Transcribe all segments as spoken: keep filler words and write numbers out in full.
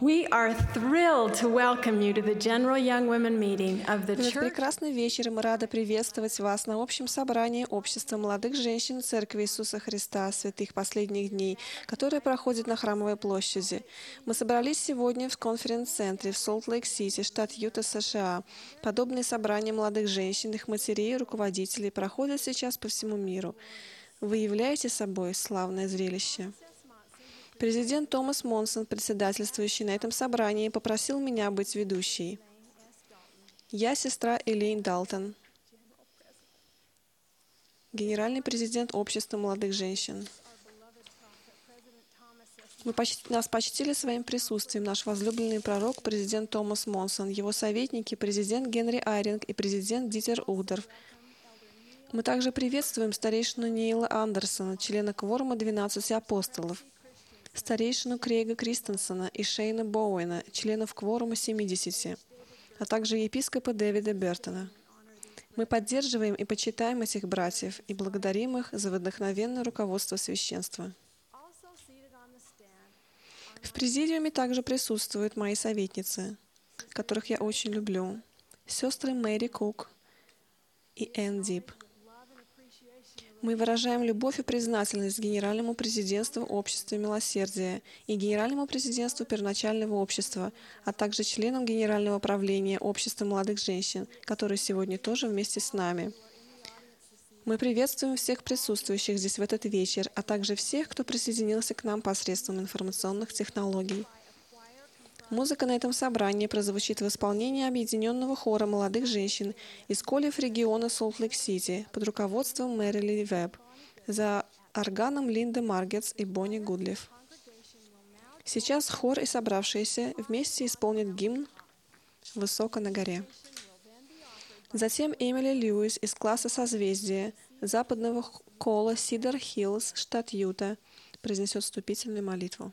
We are thrilled to welcome you to the General Young Women Meeting of the В этот Church. прекрасный вечер мы рады приветствовать вас на общем собрании Общества молодых женщин Церкви Иисуса Христа Святых Последних Дней, которое проходит на Храмовой площади. Мы собрались сегодня в конференц-центре в Солт-Лейк-Сити, штат Юта, США. Подобные собрания молодых женщин, их матерей и руководителей проходят сейчас по всему миру. Вы являете собой славное зрелище. Президент Томас Монсон, председательствующий на этом собрании, попросил меня быть ведущей. Я сестра Элейн Далтон, генеральный президент Общества молодых женщин. Мы почти, нас почтили своим присутствием наш возлюбленный пророк, президент Томас Монсон, его советники, президент Генри Айринг и президент Дитер Ухдорф. Мы также приветствуем старейшину Нейла Андерсона, члена кворума двенадцати апостолов, старейшину Крейга Кристенсена и Шейна Боуэна, членов кворума семидесяти, а также епископа Дэвида Бертона. Мы поддерживаем и почитаем этих братьев и благодарим их за вдохновенное руководство священства. В президиуме также присутствуют мои советницы, которых я очень люблю, сестры Мэри Кук и Энн Дип. Мы выражаем любовь и признательность Генеральному президентству Общества Милосердия и Генеральному президентству Первоначального общества, а также членам Генерального правления Общества молодых женщин, которые сегодня тоже вместе с нами. Мы приветствуем всех присутствующих здесь в этот вечер, а также всех, кто присоединился к нам посредством информационных технологий. Музыка на этом собрании прозвучит в исполнении объединенного хора молодых женщин из колледж региона Солт-Лейк-Сити под руководством Мэри Ли Вебб, за органом Линда Маргетс и Бонни Гудлиф. Сейчас хор и собравшиеся вместе исполнят гимн «Высоко на горе». Затем Эмили Льюис из класса «Созвездие» западного кола Сидар Хиллз, штат Юта, произнесет вступительную молитву.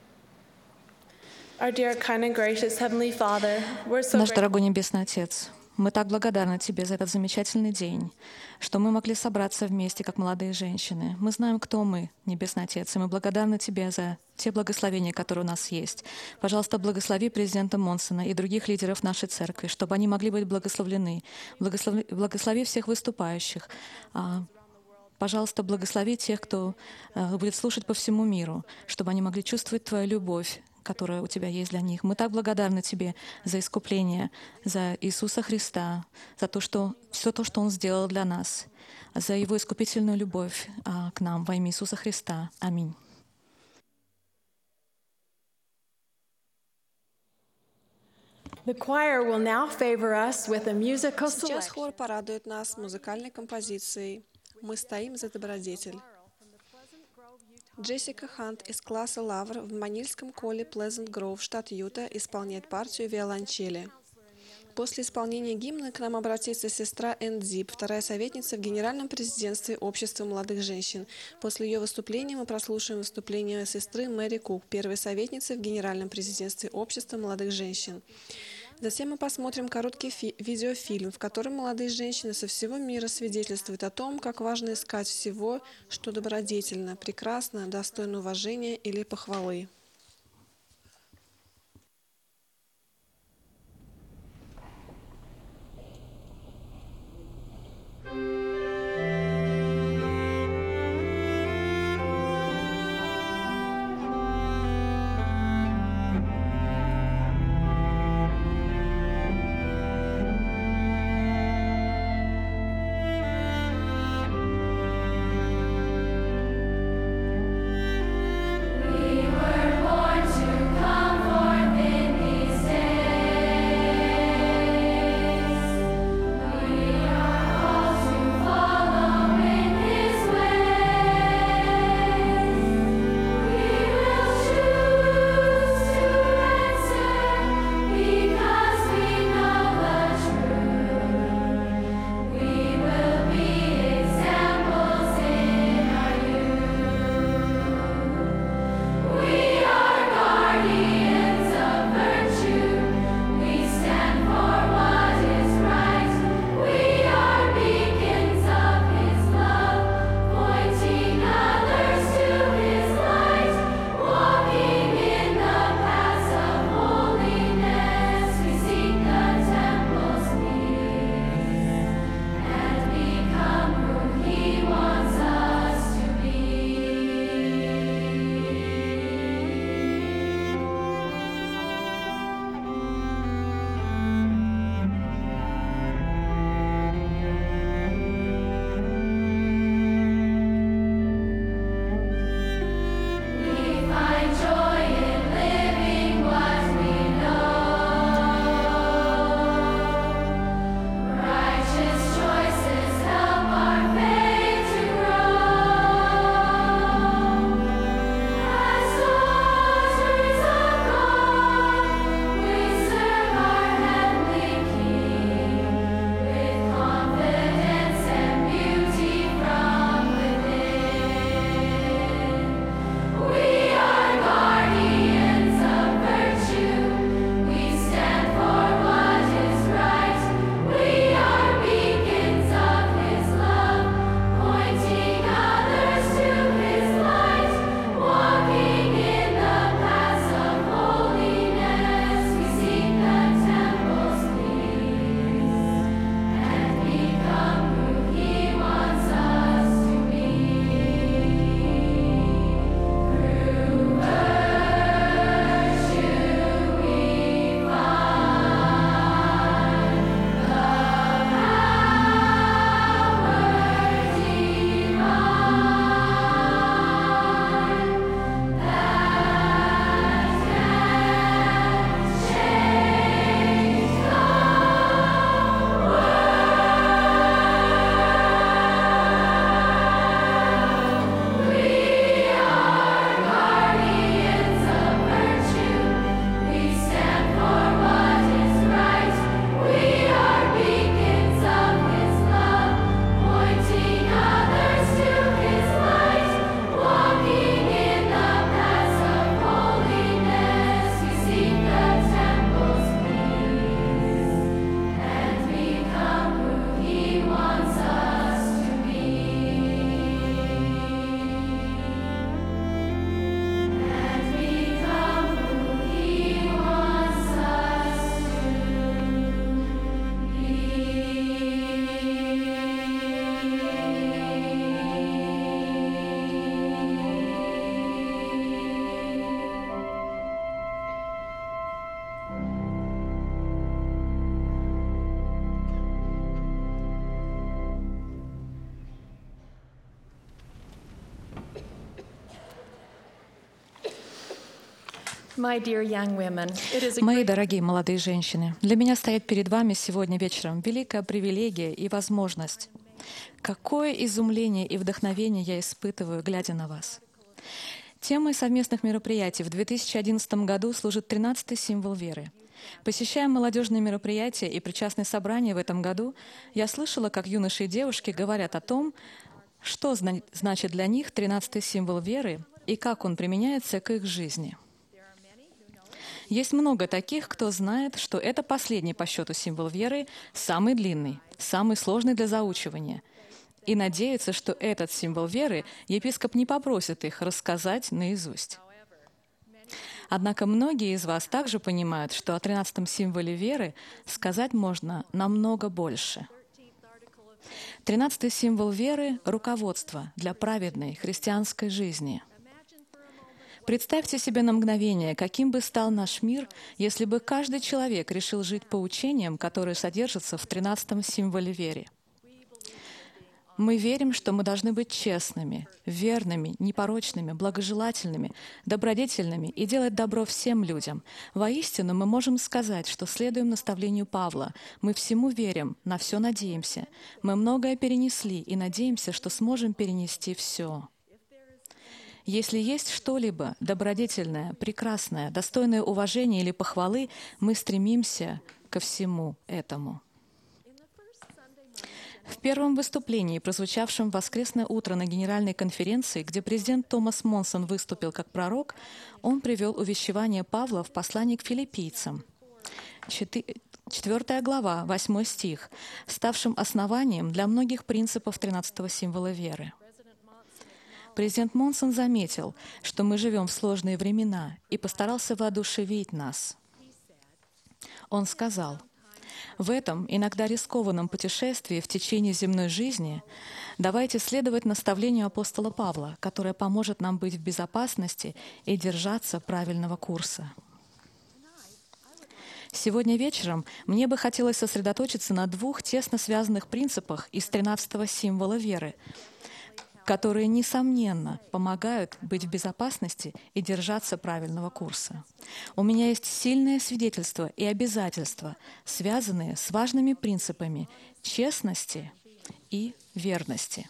Наш дорогой Небесный Отец, Мы так благодарны Тебе за этот замечательный день, что мы могли собраться вместе, как молодые женщины. Мы знаем, кто мы, Небесный Отец, и мы благодарны Тебе за те благословения, которые у нас есть. Пожалуйста, благослови президента Монсона и других лидеров нашей церкви, чтобы они могли быть благословлены. Благослови, благослови всех выступающих. А, Пожалуйста, благослови тех, кто э, будет слушать по всему миру, чтобы они могли чувствовать Твою любовь, которая у Тебя есть для них. Мы так благодарны Тебе за искупление, за Иисуса Христа, за то, что все то, что Он сделал для нас, за Его искупительную любовь а, к нам во имя Иисуса Христа. Аминь. The choir will now favor us with a musical Сейчас selection. хор порадует нас музыкальной композицией «Мы стоим за добродетель». Джессика Хант из класса «Лавр» в Манильском колле Плезант Гроув, штат Юта, исполняет партию виолончели. После исполнения гимна к нам обратится сестра Энн Дзип, вторая советница в Генеральном президентстве Общества молодых женщин. После ее выступления мы прослушаем выступление сестры Мэри Кук, первой советницы в Генеральном президентстве Общества молодых женщин. Затем мы посмотрим короткий фи- видеофильм, в котором молодые женщины со всего мира свидетельствуют о том, как важно искать всего, что добродетельно, прекрасно, достойно уважения или похвалы. We were My dear young women, it is a Мои great дорогие молодые женщины, для меня стоит перед вами сегодня вечером великая привилегия и возможность. Какое изумление и вдохновение я испытываю, глядя на вас. Темой совместных мероприятий в две тысячи одиннадцатом году служит тринадцатый символ веры. Посещая молодежные мероприятия и причастные собрания в этом году, я слышала, как юноши и девушки говорят о том, что зна- значит для них тринадцатый символ веры и как он применяется к их жизни. Есть много таких, кто знает, что это последний по счету символ веры, самый длинный, самый сложный для заучивания, и надеются, что этот символ веры епископ не попросит их рассказать наизусть. Однако многие из вас также понимают, что о тринадцатом символе веры сказать можно намного больше. Тринадцатый символ веры — руководство для праведной христианской жизни. Представьте себе на мгновение, каким бы стал наш мир, если бы каждый человек решил жить по учениям, которые содержатся в тринадцатом символе веры. Мы верим, что мы должны быть честными, верными, непорочными, благожелательными, добродетельными и делать добро всем людям. Воистину, мы можем сказать, что следуем наставлению Павла. Мы всему верим, на все надеемся. Мы многое перенесли и надеемся, что сможем перенести все. Если есть что-либо добродетельное, прекрасное, достойное уважения или похвалы, мы стремимся ко всему этому. В первом выступлении, прозвучавшем в воскресное утро на Генеральной конференции, где президент Томас Монсон выступил как пророк, он привел увещевание Павла в послании к филиппийцам. Четвертая глава, восьмой стих, ставшим основанием для многих принципов тринадцатого символа веры. Президент Монсон заметил, что мы живем в сложные времена, и постарался воодушевить нас. Он сказал: «В этом иногда рискованном путешествии в течение земной жизни давайте следовать наставлению апостола Павла, которое поможет нам быть в безопасности и держаться правильного курса». Сегодня вечером мне бы хотелось сосредоточиться на двух тесно связанных принципах из тринадцатого символа веры, которые, несомненно, помогают быть в безопасности и держаться правильного курса. У меня есть сильное свидетельство и обязательства, связанные с важными принципами честности и верности.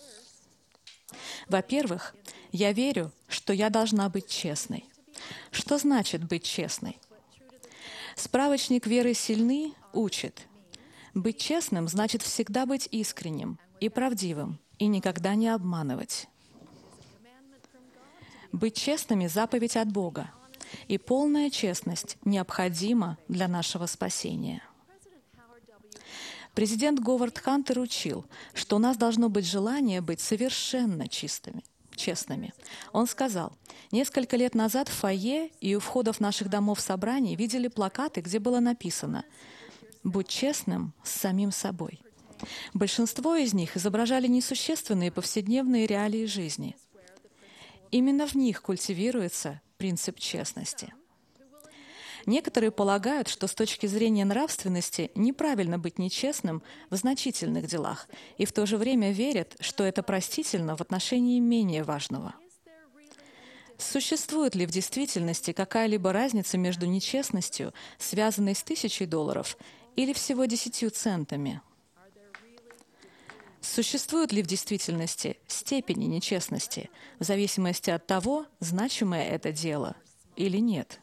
Во-первых, я верю, что я должна быть честной. Что значит быть честной? Справочник «Веры сильны» учит: быть честным значит всегда быть искренним и правдивым, и никогда не обманывать. Быть честными — заповедь от Бога, и полная честность необходима для нашего спасения. Президент Говард Хантер учил, что у нас должно быть желание быть совершенно чистыми, честными. Он сказал: «Несколько лет назад в фойе и у входов наших домов собраний видели плакаты, где было написано: „Будь честным с самим собой“». Большинство из них изображали несущественные повседневные реалии жизни. Именно в них культивируется принцип честности. Некоторые полагают, что с точки зрения нравственности неправильно быть нечестным в значительных делах, и в то же время верят, что это простительно в отношении менее важного. Существует ли в действительности какая-либо разница между нечестностью, связанной с тысячей долларов, или всего десятью центами? Существуют ли в действительности степени нечестности, в зависимости от того, значимое это дело или нет?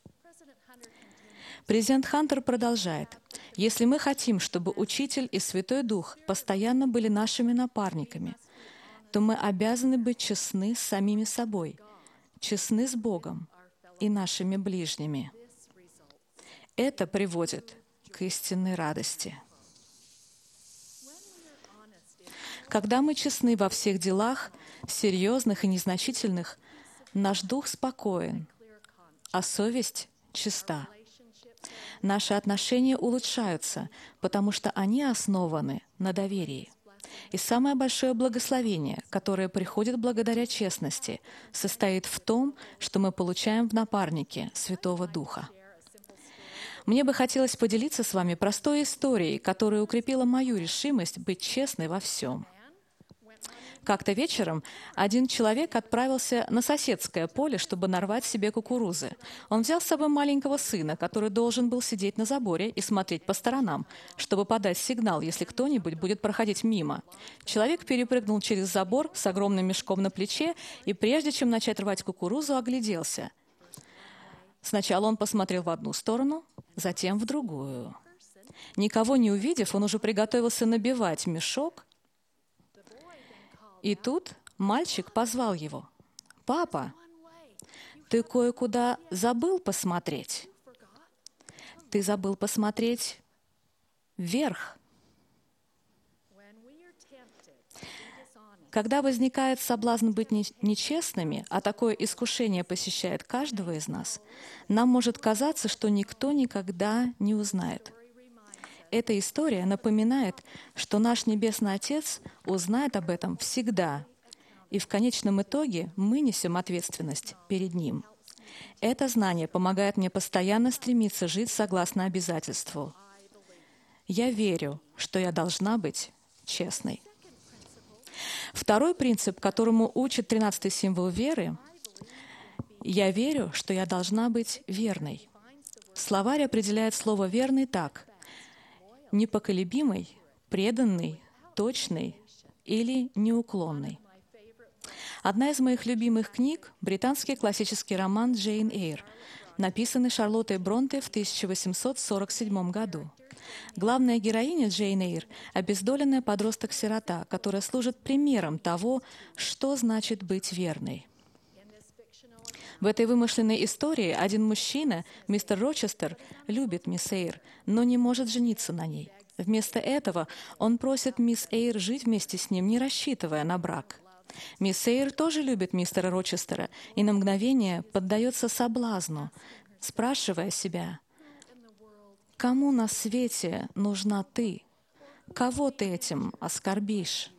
Президент Хантер продолжает: «Если мы хотим, чтобы Учитель и Святой Дух постоянно были нашими напарниками, то мы обязаны быть честны с самими собой, честны с Богом и нашими ближними. Это приводит к истинной радости». Когда мы честны во всех делах, серьезных и незначительных, наш дух спокоен, а совесть чиста. Наши отношения улучшаются, потому что они основаны на доверии. И самое большое благословение, которое приходит благодаря честности, состоит в том, что мы получаем в напарнике Святого Духа. Мне бы хотелось поделиться с вами простой историей, которая укрепила мою решимость быть честной во всем. Как-то вечером один человек отправился на соседское поле, чтобы нарвать себе кукурузы. Он взял с собой маленького сына, который должен был сидеть на заборе и смотреть по сторонам, чтобы подать сигнал, если кто-нибудь будет проходить мимо. Человек перепрыгнул через забор с огромным мешком на плече и, прежде чем начать рвать кукурузу, огляделся. Сначала он посмотрел в одну сторону, затем в другую. Никого не увидев, он уже приготовился набивать мешок. И тут мальчик позвал его. «Папа, ты кое-куда забыл посмотреть? Ты забыл посмотреть вверх». Когда возникает соблазн быть нечестными, а такое искушение посещает каждого из нас, нам может казаться, что никто никогда не узнает. Эта история напоминает, что наш Небесный Отец узнает об этом всегда, и в конечном итоге мы несем ответственность перед Ним. Это знание помогает мне постоянно стремиться жить согласно обязательству. Я верю, что я должна быть честной. Второй принцип, которому учит тринадцатый символ веры, я верю, что я должна быть верной. Словарь определяет слово «верный» так: непоколебимый, преданный, точный или неуклонный. Одна из моих любимых книг — британский классический роман «Джейн Эйр», написанный Шарлоттой Бронте в тысяча восемьсот сорок седьмом году. Главная героиня Джейн Эйр — обездоленная подросток-сирота, которая служит примером того, что значит быть верной. В этой вымышленной истории один мужчина, мистер Рочестер, любит мисс Эйр, но не может жениться на ней. Вместо этого он просит мисс Эйр жить вместе с ним, не рассчитывая на брак. Мисс Эйр тоже любит мистера Рочестера и на мгновение поддается соблазну, спрашивая себя: «Кому на свете нужна ты? Кого ты этим оскорбишь?»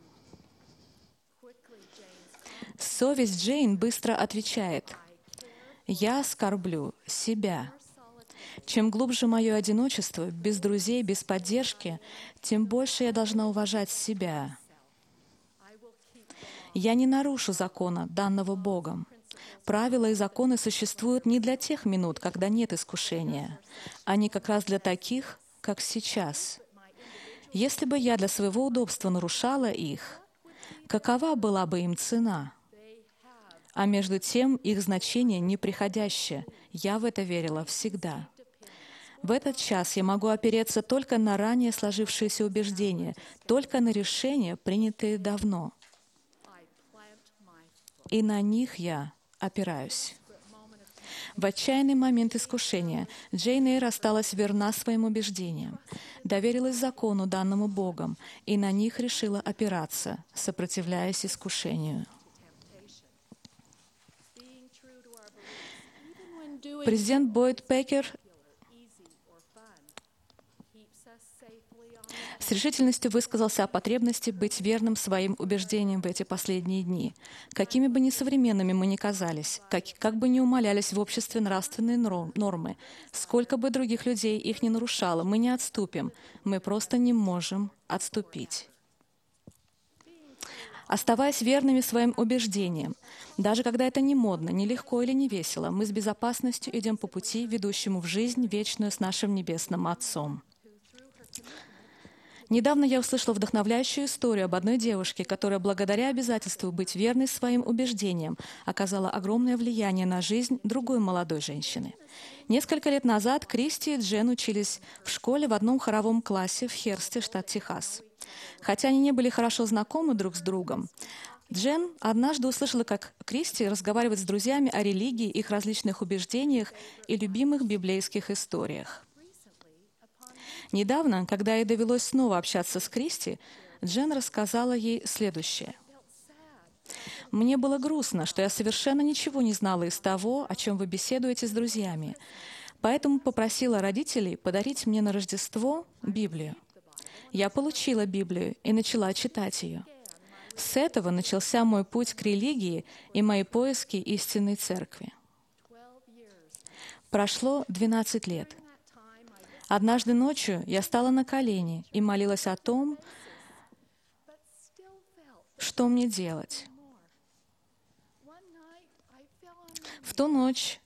Совесть Джейн быстро отвечает: «Я оскорблю себя. Чем глубже мое одиночество, без друзей, без поддержки, тем больше я должна уважать себя. Я не нарушу закона, данного Богом. Правила и законы существуют не для тех минут, когда нет искушения. Они как раз для таких, как сейчас. Если бы я для своего удобства нарушала их, какова была бы им цена? А между тем их значение неприходящее. Я в это верила всегда. В этот час я могу опереться только на ранее сложившиеся убеждения, только на решения, принятые давно. И на них я опираюсь. В отчаянный момент искушения Джейн Эйр осталась верна своим убеждениям, доверилась закону, данному Богом, и на них решила опираться, сопротивляясь искушению. Президент Бойд Пекер с решительностью высказался о потребности быть верным своим убеждениям в эти последние дни. Какими бы ни современными мы ни казались, как, как бы ни умалялись в обществе нравственные нормы, сколько бы других людей их ни нарушало, мы не отступим, мы просто не можем отступить. Оставаясь верными своим убеждениям, даже когда это не модно, не легко или не весело, мы с безопасностью идем по пути, ведущему в жизнь вечную с нашим Небесным Отцом. Недавно я услышала вдохновляющую историю об одной девушке, которая благодаря обязательству быть верной своим убеждениям оказала огромное влияние на жизнь другой молодой женщины. Несколько лет назад Кристи и Джен учились в школе в одном хоровом классе в Херсте, штат Техас. Хотя они не были хорошо знакомы друг с другом, Джен однажды услышала, как Кристи разговаривает с друзьями о религии, их различных убеждениях и любимых библейских историях. Недавно, когда ей довелось снова общаться с Кристи, Джен рассказала ей следующее. «Мне было грустно, что я совершенно ничего не знала из того, о чем вы беседуете с друзьями, поэтому попросила родителей подарить мне на Рождество Библию. Я получила Библию и начала читать ее. С этого начался мой путь к религии и мои поиски истинной церкви. Прошло двенадцать лет. Однажды ночью я стала на колени и молилась о том, что мне делать. В ту ночь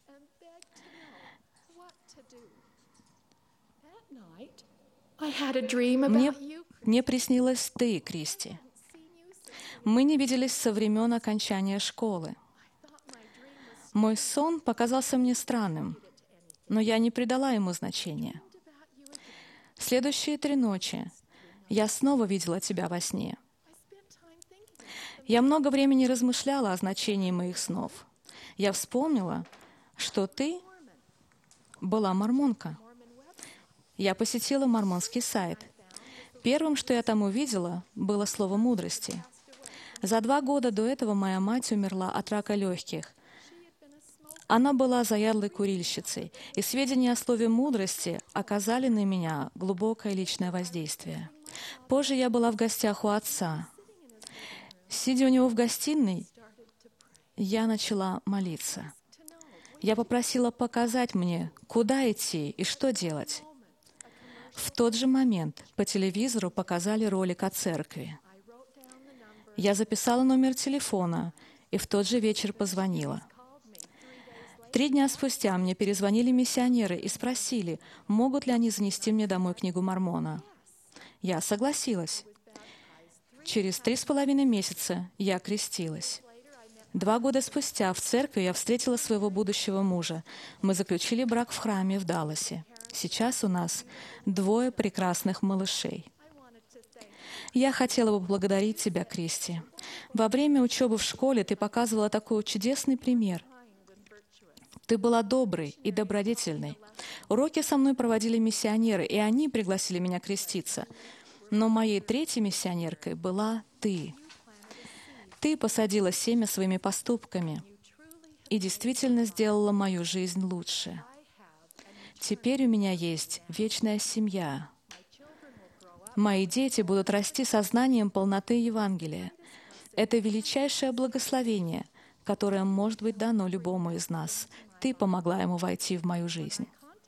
мне, мне приснилась ты, Кристи. Мы не виделись со времен окончания школы. Мой сон показался мне странным, но я не придала ему значения. Следующие три ночи я снова видела тебя во сне. Я много времени размышляла о значении моих снов. Я вспомнила, что ты была мормонка. Я посетила мормонский сайт. Первым, что я там увидела, было слово мудрости. За два года до этого моя мать умерла от рака легких. Она была заядлой курильщицей, и сведения о слове мудрости оказали на меня глубокое личное воздействие. Позже я была в гостях у отца. Сидя у него в гостиной, я начала молиться. Я попросила показать мне, куда идти и что делать. В тот же момент по телевизору показали ролик о церкви. Я записала номер телефона и в тот же вечер позвонила. Три дня спустя мне перезвонили миссионеры и спросили, могут ли они занести мне домой книгу Мормона. Я согласилась. Через три с половиной месяца я крестилась. Два года спустя в церкви я встретила своего будущего мужа. Мы заключили брак в храме в Далласе. Сейчас у нас двое прекрасных малышей. Я хотела бы поблагодарить тебя, Кристи. Во время учебы в школе ты показывала такой чудесный пример. Ты была доброй и добродетельной. Уроки со мной проводили миссионеры, и они пригласили меня креститься. Но моей третьей миссионеркой была ты. Ты посадила семя своими поступками и действительно сделала мою жизнь лучше. Теперь у меня есть вечная семья. Мои дети будут расти сознанием полноты Евангелия. Это величайшее благословение, которое может быть дано любому из нас. Ты помогла ему войти в мою жизнь.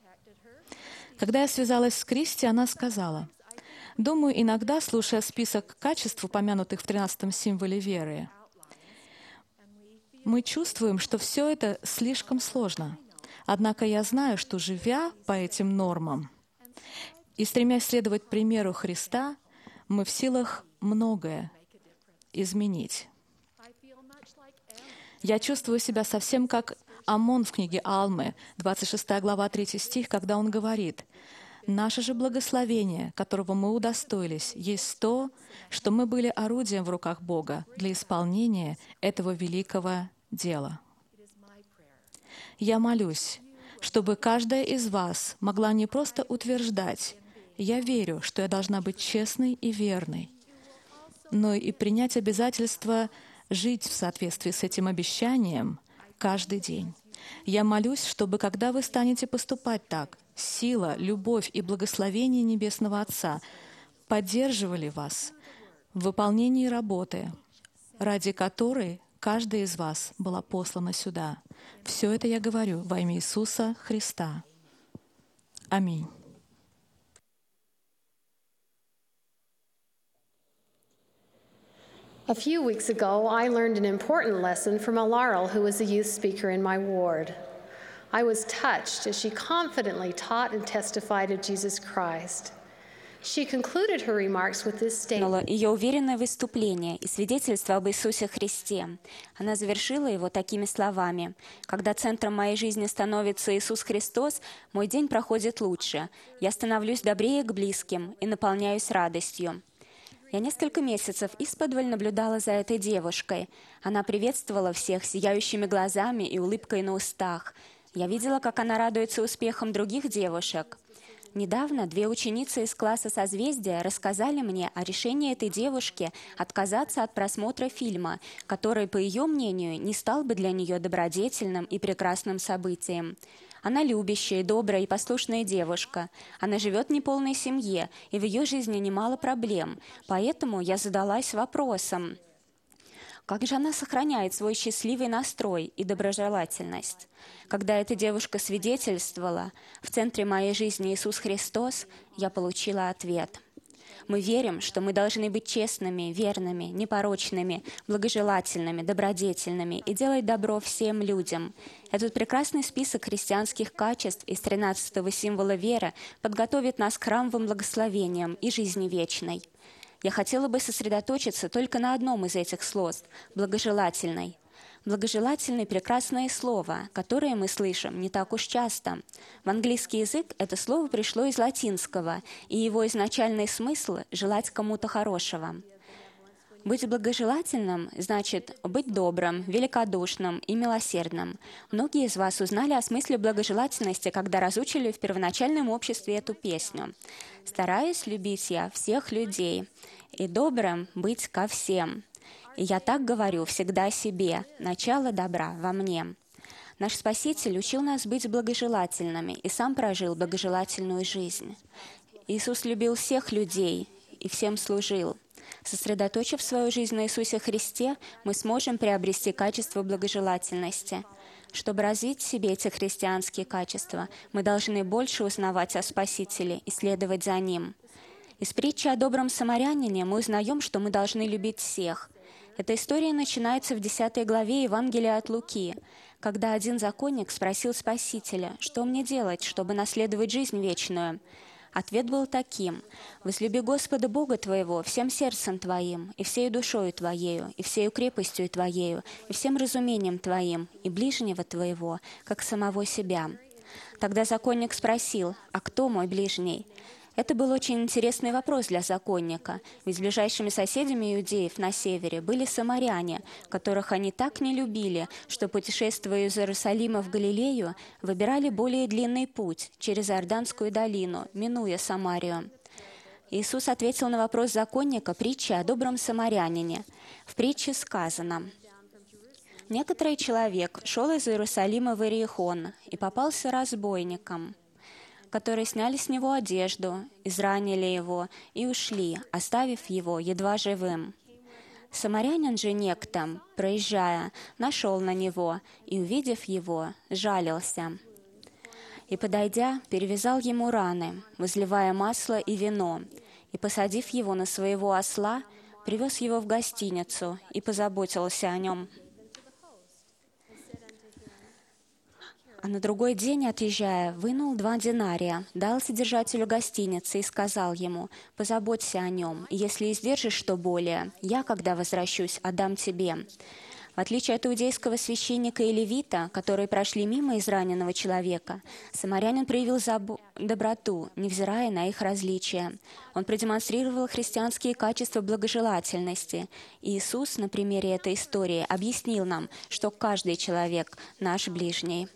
Когда я связалась с Кристи, она сказала, «Думаю, иногда, слушая список качеств, упомянутых в тринадцатом символе веры, мы чувствуем, что все это слишком сложно. Однако я знаю, что, живя по этим нормам и стремясь следовать примеру Христа, мы в силах многое изменить. Я чувствую себя совсем как Амон в книге Алмы, двадцать шестая глава, третий стих, когда он говорит, «Наше же благословение, которого мы удостоились, есть то, что мы были орудием в руках Бога для исполнения этого великого дела». Я молюсь, чтобы каждая из вас могла не просто утверждать, «Я верю, что я должна быть честной и верной», но и принять обязательство жить в соответствии с этим обещанием каждый день. Я молюсь, чтобы, когда вы станете поступать так, сила, любовь и благословение Небесного Отца поддерживали вас в выполнении работы, ради которой каждая из вас была послана сюда. Все это я говорю во имя Иисуса Христа. Аминь. A few weeks ago, I learned an important lesson from a Laurel who was a youth speaker in my ward. I was touched as she confidently taught and testified of Jesus Christ. She concluded her remarks with this statement. Ее уверенное выступление и свидетельство об Иисусе Христе. Она завершила его такими словами. «Когда центром моей жизни становится Иисус Христос, мой день проходит лучше. Я становлюсь добрее к близким и наполняюсь радостью». Я несколько месяцев исподволь наблюдала за этой девушкой. Она приветствовала всех сияющими глазами и улыбкой на устах. Я видела, как она радуется успехам других девушек. Недавно две ученицы из класса «Созвездия» рассказали мне о решении этой девушки отказаться от просмотра фильма, который, по ее мнению, не стал бы для нее добродетельным и прекрасным событием. Она любящая, добрая и послушная девушка. Она живет в неполной семье, и в ее жизни немало проблем. Поэтому я задалась вопросом, как же она сохраняет свой счастливый настрой и доброжелательность? Когда эта девушка свидетельствовала «В центре моей жизни Иисус Христос», я получила ответ. Мы верим, что мы должны быть честными, верными, непорочными, благожелательными, добродетельными и делать добро всем людям. Этот прекрасный список христианских качеств из тринадцатого символа веры подготовит нас к храмовым благословениям и жизни вечной. Я хотела бы сосредоточиться только на одном из этих слов – благожелательной. Благожелательный – прекрасное слово, которое мы слышим не так уж часто. В английский язык это слово пришло из латинского, и его изначальный смысл – желать кому-то хорошего. Быть благожелательным значит быть добрым, великодушным и милосердным. Многие из вас узнали о смысле благожелательности, когда разучили в первоначальном обществе эту песню. «Стараюсь любить я всех людей, и добрым быть ко всем. И я так говорю всегда себе, начало добра во мне». Наш Спаситель учил нас быть благожелательными и сам прожил благожелательную жизнь. Иисус любил всех людей и всем служил. Сосредоточив свою жизнь на Иисусе Христе, мы сможем приобрести качество благожелательности. Чтобы развить в себе эти христианские качества, мы должны больше узнавать о Спасителе и следовать за Ним. Из притчи о добром самарянине мы узнаем, что мы должны любить всех. Эта история начинается в десятой главе Евангелия от Луки, когда один законник спросил Спасителя, что мне делать, чтобы наследовать жизнь вечную. Ответ был таким: «Возлюби Господа Бога твоего всем сердцем твоим, и всею душою твоею, и всею крепостью твоею, и всем разумением твоим, и ближнего твоего, как самого себя». Тогда законник спросил: «А кто мой ближний?» Это был очень интересный вопрос для законника, ведь ближайшими соседями иудеев на севере были самаряне, которых они так не любили, что, путешествуя из Иерусалима в Галилею, выбирали более длинный путь через Иорданскую долину, минуя Самарию. Иисус ответил на вопрос законника притчей о добром самарянине. В притче сказано: «Некоторый человек шел из Иерусалима в Иерихон и попался разбойникам, которые сняли с него одежду, изранили его и ушли, оставив его едва живым. Самарянин же некто, проезжая, нашел на него и, увидев его, жалился. И, подойдя, перевязал ему раны, возливая масло и вино, и, посадив его на своего осла, привез его в гостиницу и позаботился о нем. А на другой день, отъезжая, вынул два динария, дал содержателю гостиницы и сказал ему: «Позаботься о нем, и если издержишь что более, я, когда возвращусь, отдам тебе». В отличие от иудейского священника и левита, которые прошли мимо израненного человека, самарянин проявил забо- доброту, невзирая на их различия. Он продемонстрировал христианские качества благожелательности. И Иисус на примере этой истории объяснил нам, что каждый человек — наш ближний.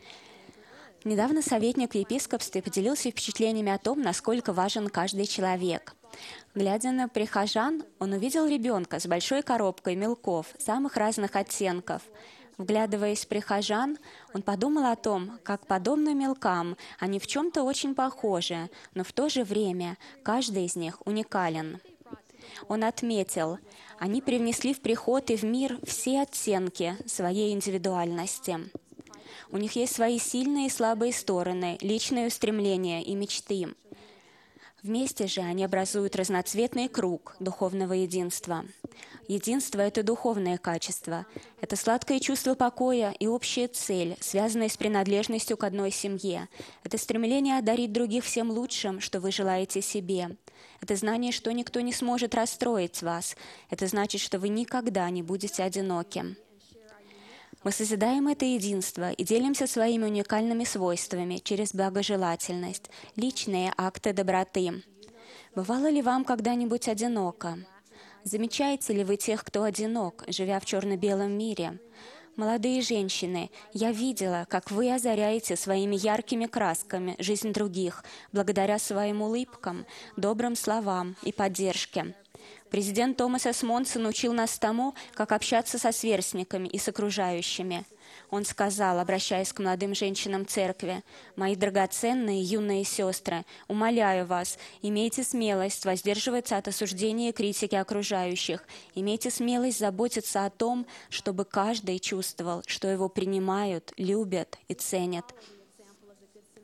Недавно советник в епископстве поделился впечатлениями о том, насколько важен каждый человек. Глядя на прихожан, он увидел ребенка с большой коробкой мелков самых разных оттенков. Вглядываясь в прихожан, он подумал о том, как, подобно мелкам, они в чем-то очень похожи, но в то же время каждый из них уникален. Он отметил, они привнесли в приход и в мир все оттенки своей индивидуальности. У них есть свои сильные и слабые стороны, личные устремления и мечты. Вместе же они образуют разноцветный круг духовного единства. Единство — это духовное качество. Это сладкое чувство покоя и общая цель, связанная с принадлежностью к одной семье. Это стремление одарить других всем лучшим, что вы желаете себе. Это знание, что никто не сможет расстроить вас. Это значит, что вы никогда не будете одиноки. Мы созидаем это единство и делимся своими уникальными свойствами через благожелательность, личные акты доброты. Бывало ли вам когда-нибудь одиноко? Замечаете ли вы тех, кто одинок, живя в черно-белом мире? Молодые женщины, я видела, как вы озаряете своими яркими красками жизнь других, благодаря своим улыбкам, добрым словам и поддержке. Президент Томас С. Монсон учил нас тому, как общаться со сверстниками и с окружающими. Он сказал, обращаясь к молодым женщинам церкви: «Мои драгоценные юные сестры, умоляю вас, имейте смелость воздерживаться от осуждения и критики окружающих. Имейте смелость заботиться о том, чтобы каждый чувствовал, что его принимают, любят и ценят».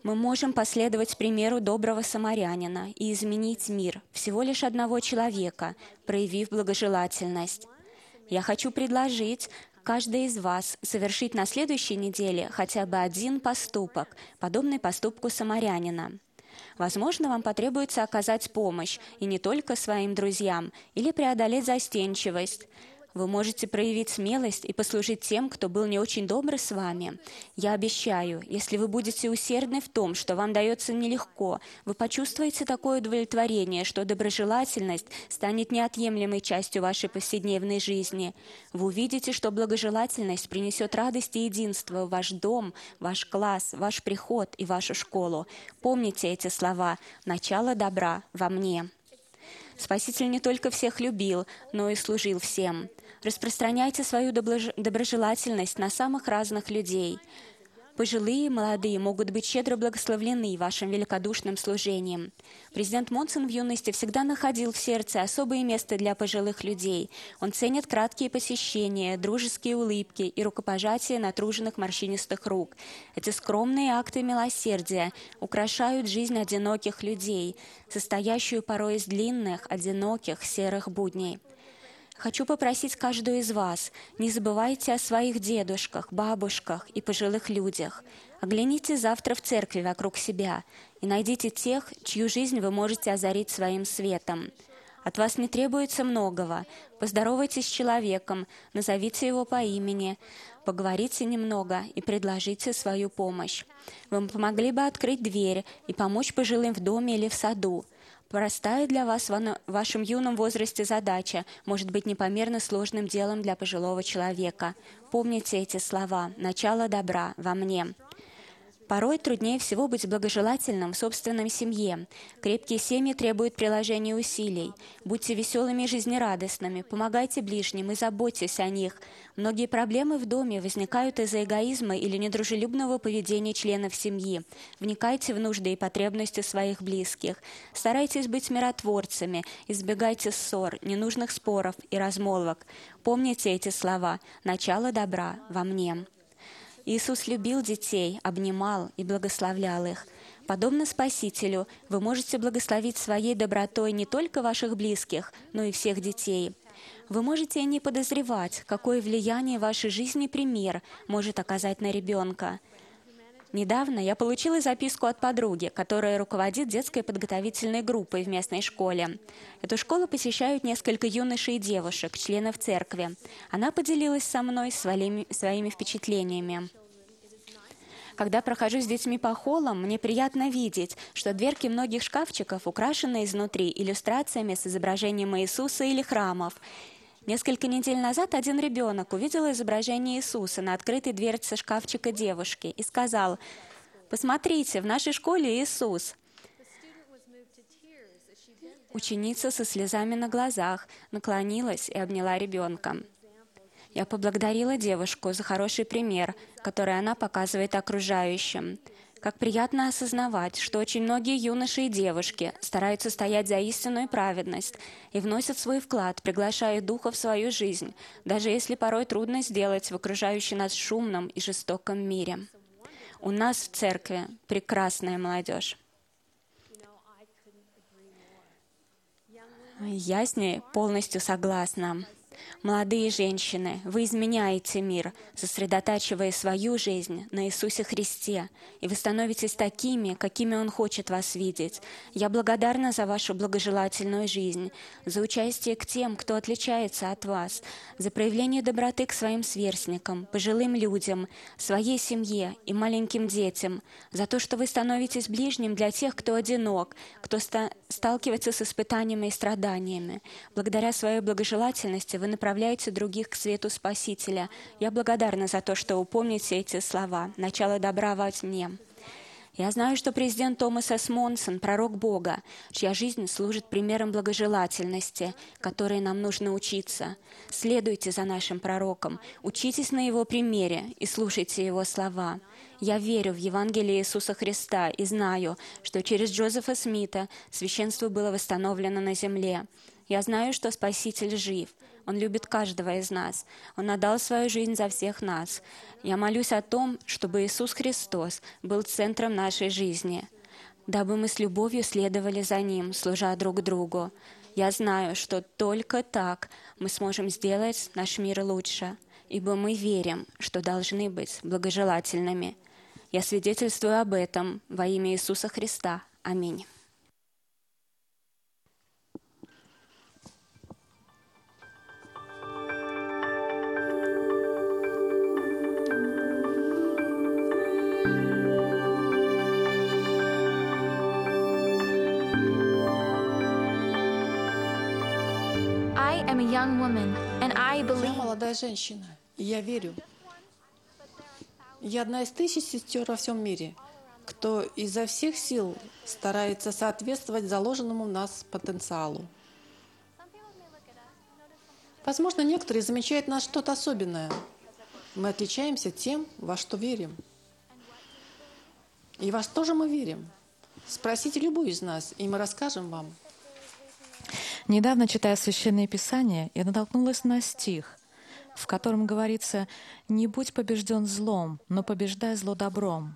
Мы можем последовать примеру доброго самарянина и изменить мир всего лишь одного человека, проявив благожелательность. Я хочу предложить каждой из вас совершить на следующей неделе хотя бы один поступок, подобный поступку самарянина. Возможно, вам потребуется оказать помощь, и не только своим друзьям, или преодолеть застенчивость. Вы можете проявить смелость и послужить тем, кто был не очень добр с вами. Я обещаю, если вы будете усердны в том, что вам дается нелегко, вы почувствуете такое удовлетворение, что доброжелательность станет неотъемлемой частью вашей повседневной жизни. Вы увидите, что благожелательность принесет радость и единство в ваш дом, ваш класс, ваш приход и вашу школу. Помните эти слова «Начало добра во мне». Спаситель не только всех любил, но и служил всем. Распространяйте свою доброжелательность на самых разных людей. Пожилые и молодые могут быть щедро благословлены вашим великодушным служением. Президент Монсон в юности всегда находил в сердце особое место для пожилых людей. Он ценит краткие посещения, дружеские улыбки и рукопожатия натруженных морщинистых рук. Эти скромные акты милосердия украшают жизнь одиноких людей, состоящую порой из длинных, одиноких, серых будней. Хочу попросить каждую из вас, не забывайте о своих дедушках, бабушках и пожилых людях. Оглянитесь завтра в церкви вокруг себя и найдите тех, чью жизнь вы можете озарить своим светом. От вас не требуется многого. Поздоровайтесь с человеком, назовите его по имени, поговорите немного и предложите свою помощь. Вы помогли бы открыть дверь и помочь пожилым в доме или в саду. Простая для вас в вашем юном возрасте задача может быть непомерно сложным делом для пожилого человека. Помните эти слова «Начало добра во мне». Порой труднее всего быть благожелательным в собственной семье. Крепкие семьи требуют приложения усилий. Будьте веселыми и жизнерадостными, помогайте ближним и заботьтесь о них. Многие проблемы в доме возникают из-за эгоизма или недружелюбного поведения членов семьи. Вникайте в нужды и потребности своих близких. Старайтесь быть миротворцами, избегайте ссор, ненужных споров и размолвок. Помните эти слова «Начало добра во мне». Иисус любил детей, обнимал и благословлял их. Подобно Спасителю, вы можете благословить своей добротой не только ваших близких, но и всех детей. Вы можете и не подозревать, какое влияние в вашей жизни пример может оказать на ребенка. Недавно я получила записку от подруги, которая руководит детской подготовительной группой в местной школе. Эту школу посещают несколько юношей и девушек, членов церкви. Она поделилась со мной своими, своими впечатлениями. Когда прохожу с детьми по холлам, мне приятно видеть, что дверки многих шкафчиков украшены изнутри иллюстрациями с изображением Иисуса или храмов. Несколько недель назад один ребенок увидел изображение Иисуса на открытой дверце шкафчика девушки и сказал: «Посмотрите, в нашей школе Иисус». Ученица со слезами на глазах наклонилась и обняла ребенка. Я поблагодарила девушку за хороший пример, который она показывает окружающим. Как приятно осознавать, что очень многие юноши и девушки стараются стоять за истинную праведность и вносят свой вклад, приглашая Духа в свою жизнь, даже если порой трудно сделать в окружающем нас шумном и жестоком мире. У нас в церкви прекрасная молодежь. Я с ней полностью согласна. Молодые женщины, вы изменяете мир, сосредотачивая свою жизнь на Иисусе Христе, и вы становитесь такими, какими Он хочет вас видеть. Я благодарна за вашу благожелательную жизнь, за участие к тем, кто отличается от вас, за проявление доброты к своим сверстникам, пожилым людям, своей семье и маленьким детям, за то, что вы становитесь ближним для тех, кто одинок, кто ста- сталкивается с испытаниями и страданиями. Благодаря своей благожелательности вы направляете других к свету Спасителя. Я благодарна за то, что вы помните эти слова «Начало добра во мне». Я знаю, что президент Томас С. Монсон — пророк Бога, чья жизнь служит примером благожелательности, которой нам нужно учиться. Следуйте за нашим пророком, учитесь на его примере и слушайте его слова. Я верю в Евангелие Иисуса Христа и знаю, что через Джозефа Смита священство было восстановлено на земле. Я знаю, что Спаситель жив. Он любит каждого из нас. Он отдал свою жизнь за всех нас. Я молюсь о том, чтобы Иисус Христос был центром нашей жизни, дабы мы с любовью следовали за Ним, служа друг другу. Я знаю, что только так мы сможем сделать наш мир лучше, ибо мы верим, что должны быть благожелательными. Я свидетельствую об этом во имя Иисуса Христа. Аминь. I am a young woman, and I Я believe молодая женщина, и я верю. Я одна из тысяч сестер во всем мире, кто изо всех сил старается соответствовать заложенному в нас потенциалу. Возможно, некоторые замечают в нас что-то особенное. Мы отличаемся тем, во что верим. И во что же мы верим? Спросите любую из нас, и мы расскажем вам. Недавно, читая Священное Писание, я натолкнулась на стих, в котором говорится: «Не будь побежден злом, но побеждай зло добром».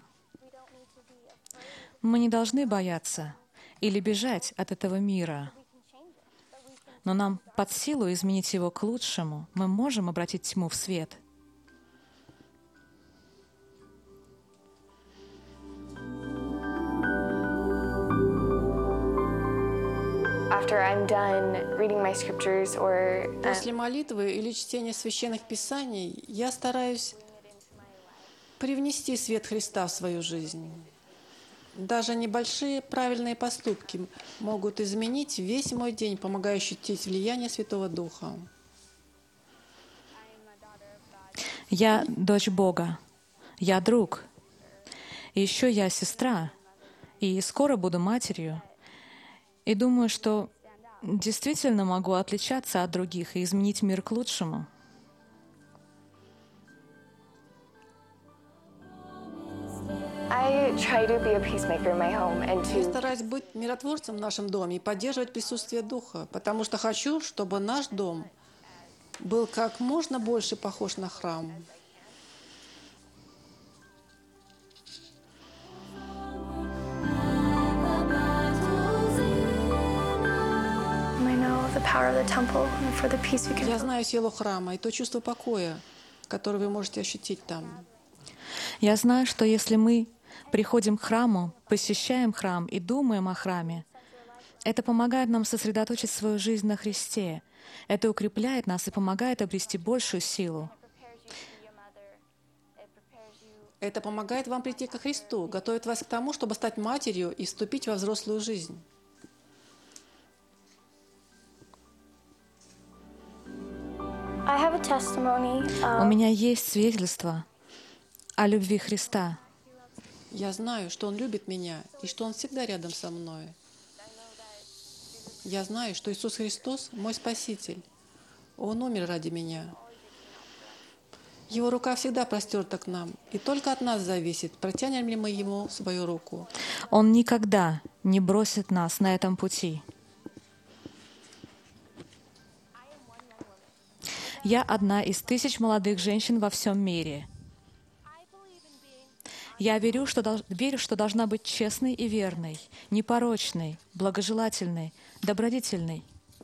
Мы не должны бояться или бежать от этого мира, но нам под силу изменить его к лучшему. Мы можем обратить тьму в свет. After I'm done reading my scriptures or uh, После молитвы или чтения священных писаний я стараюсь привнести свет Христа в свою жизнь. Даже небольшие правильные поступки могут изменить весь мой день, помогая ощутить влияние Святого Духа. Я дочь Бога, я друг, и еще я сестра, и скоро буду матерью. И думаю, что действительно могу отличаться от других и изменить мир к лучшему. I try to be a peacemaker in my home and Я to стараюсь быть миротворцем в нашем доме и поддерживать присутствие Духа, потому что хочу, чтобы наш дом был как можно больше похож на храм. I know the power of the temple and for the peace we can Я знаю силу храма и то чувство покоя, которое вы можете ощутить там. Я знаю, что если мы приходим к храму, посещаем храм и думаем о храме, это помогает нам сосредоточить свою жизнь на Христе. Это укрепляет нас и помогает обрести большую силу. Это помогает вам прийти ко Христу, готовит вас к тому, чтобы стать матерью и вступить во взрослую жизнь. I have a testimony. У Um, меня есть свидетельство о любви Христа. Я знаю, что Он любит меня и что Он всегда рядом со мной. Я знаю, что Иисус Христос — мой Спаситель. Он умер ради меня. Его рука всегда простерта к нам, и только от нас зависит, протянем ли мы Ему свою руку. Он никогда не бросит нас на этом пути. Я одна из тысяч молодых женщин во всем мире. Я верю, что, дол- верю, что должна быть честной и верной, непорочной, благожелательной, добродетельной.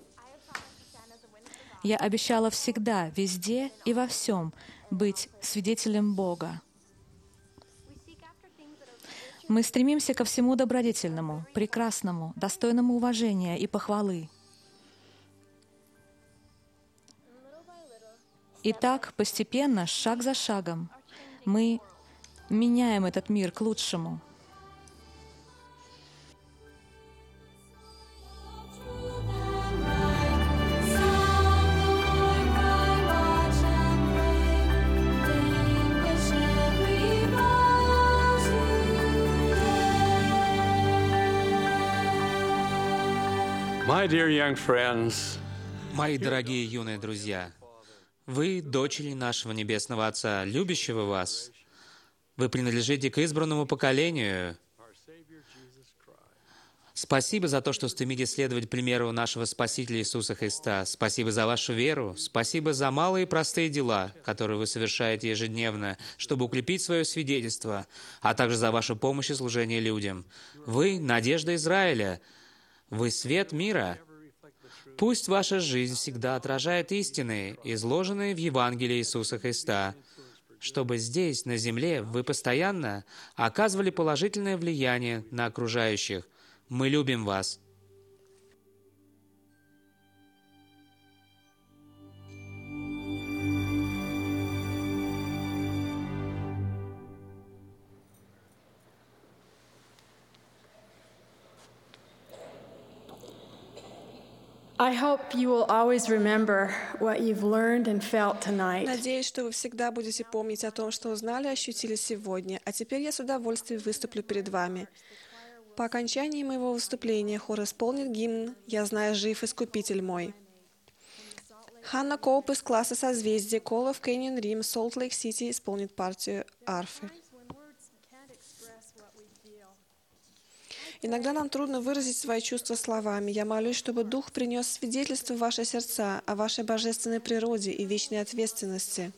Я обещала всегда, везде и во всем быть свидетелем Бога. Мы стремимся ко всему добродетельному, прекрасному, достойному уважения и похвалы. И так, постепенно, шаг за шагом, мы меняем этот мир к лучшему. My dear young friends, Мои дорогие юные друзья, вы дочери нашего Небесного Отца, любящего вас. Вы принадлежите к избранному поколению. Спасибо за то, что стремитесь следовать примеру нашего Спасителя Иисуса Христа. Спасибо за вашу веру. Спасибо за малые и простые дела, которые вы совершаете ежедневно, чтобы укрепить свое свидетельство, а также за вашу помощь и служение людям. Вы — надежда Израиля. Вы — свет мира. Пусть ваша жизнь всегда отражает истины, изложенные в Евангелии Иисуса Христа, чтобы здесь, на земле, вы постоянно оказывали положительное влияние на окружающих. Мы любим вас. I hope you will always remember what you've learned and felt tonight. Надеюсь, что вы всегда будете помнить о том, что узнали и ощутили сегодня. А теперь я с удовольствием выступлю перед вами. По окончании моего выступления хор исполнит гимн «Я знаю, жив Искупитель мой». Ханна Коуп из класса «Созвездие» Call of Canyon Рим, Солт-Лейк-Сити исполнит партию арфы. Иногда нам трудно выразить свои чувства словами. Я молюсь, чтобы Дух принес свидетельство в ваши сердца о вашей божественной природе и вечной ответственности.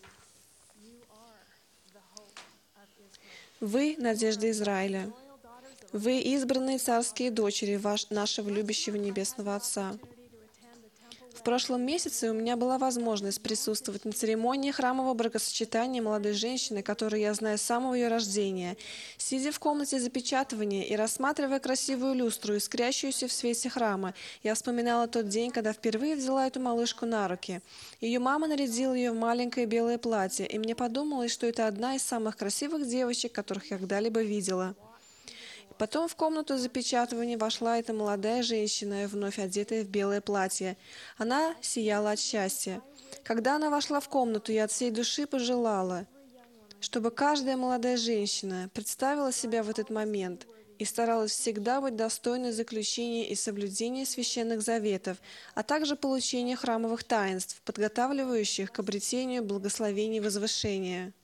Вы — надежда Израиля. Вы — избранные царские дочери ваш, нашего любящего Небесного Отца. В прошлом месяце у меня была возможность присутствовать на церемонии храмового бракосочетания молодой женщины, которую я знаю с самого ее рождения. Сидя в комнате запечатывания и рассматривая красивую люстру, искрящуюся в свете храма, я вспоминала тот день, когда впервые взяла эту малышку на руки. Ее мама нарядила ее в маленькое белое платье, и мне подумалось, что это одна из самых красивых девочек, которых я когда-либо видела. Потом в комнату запечатывания вошла эта молодая женщина, вновь одетая в белое платье. Она сияла от счастья. Когда она вошла в комнату, я от всей души пожелала, чтобы каждая молодая женщина представила себя в этот момент и старалась всегда быть достойной заключения и соблюдения священных заветов, а также получения храмовых таинств, подготавливающих к обретению благословений и возвышения.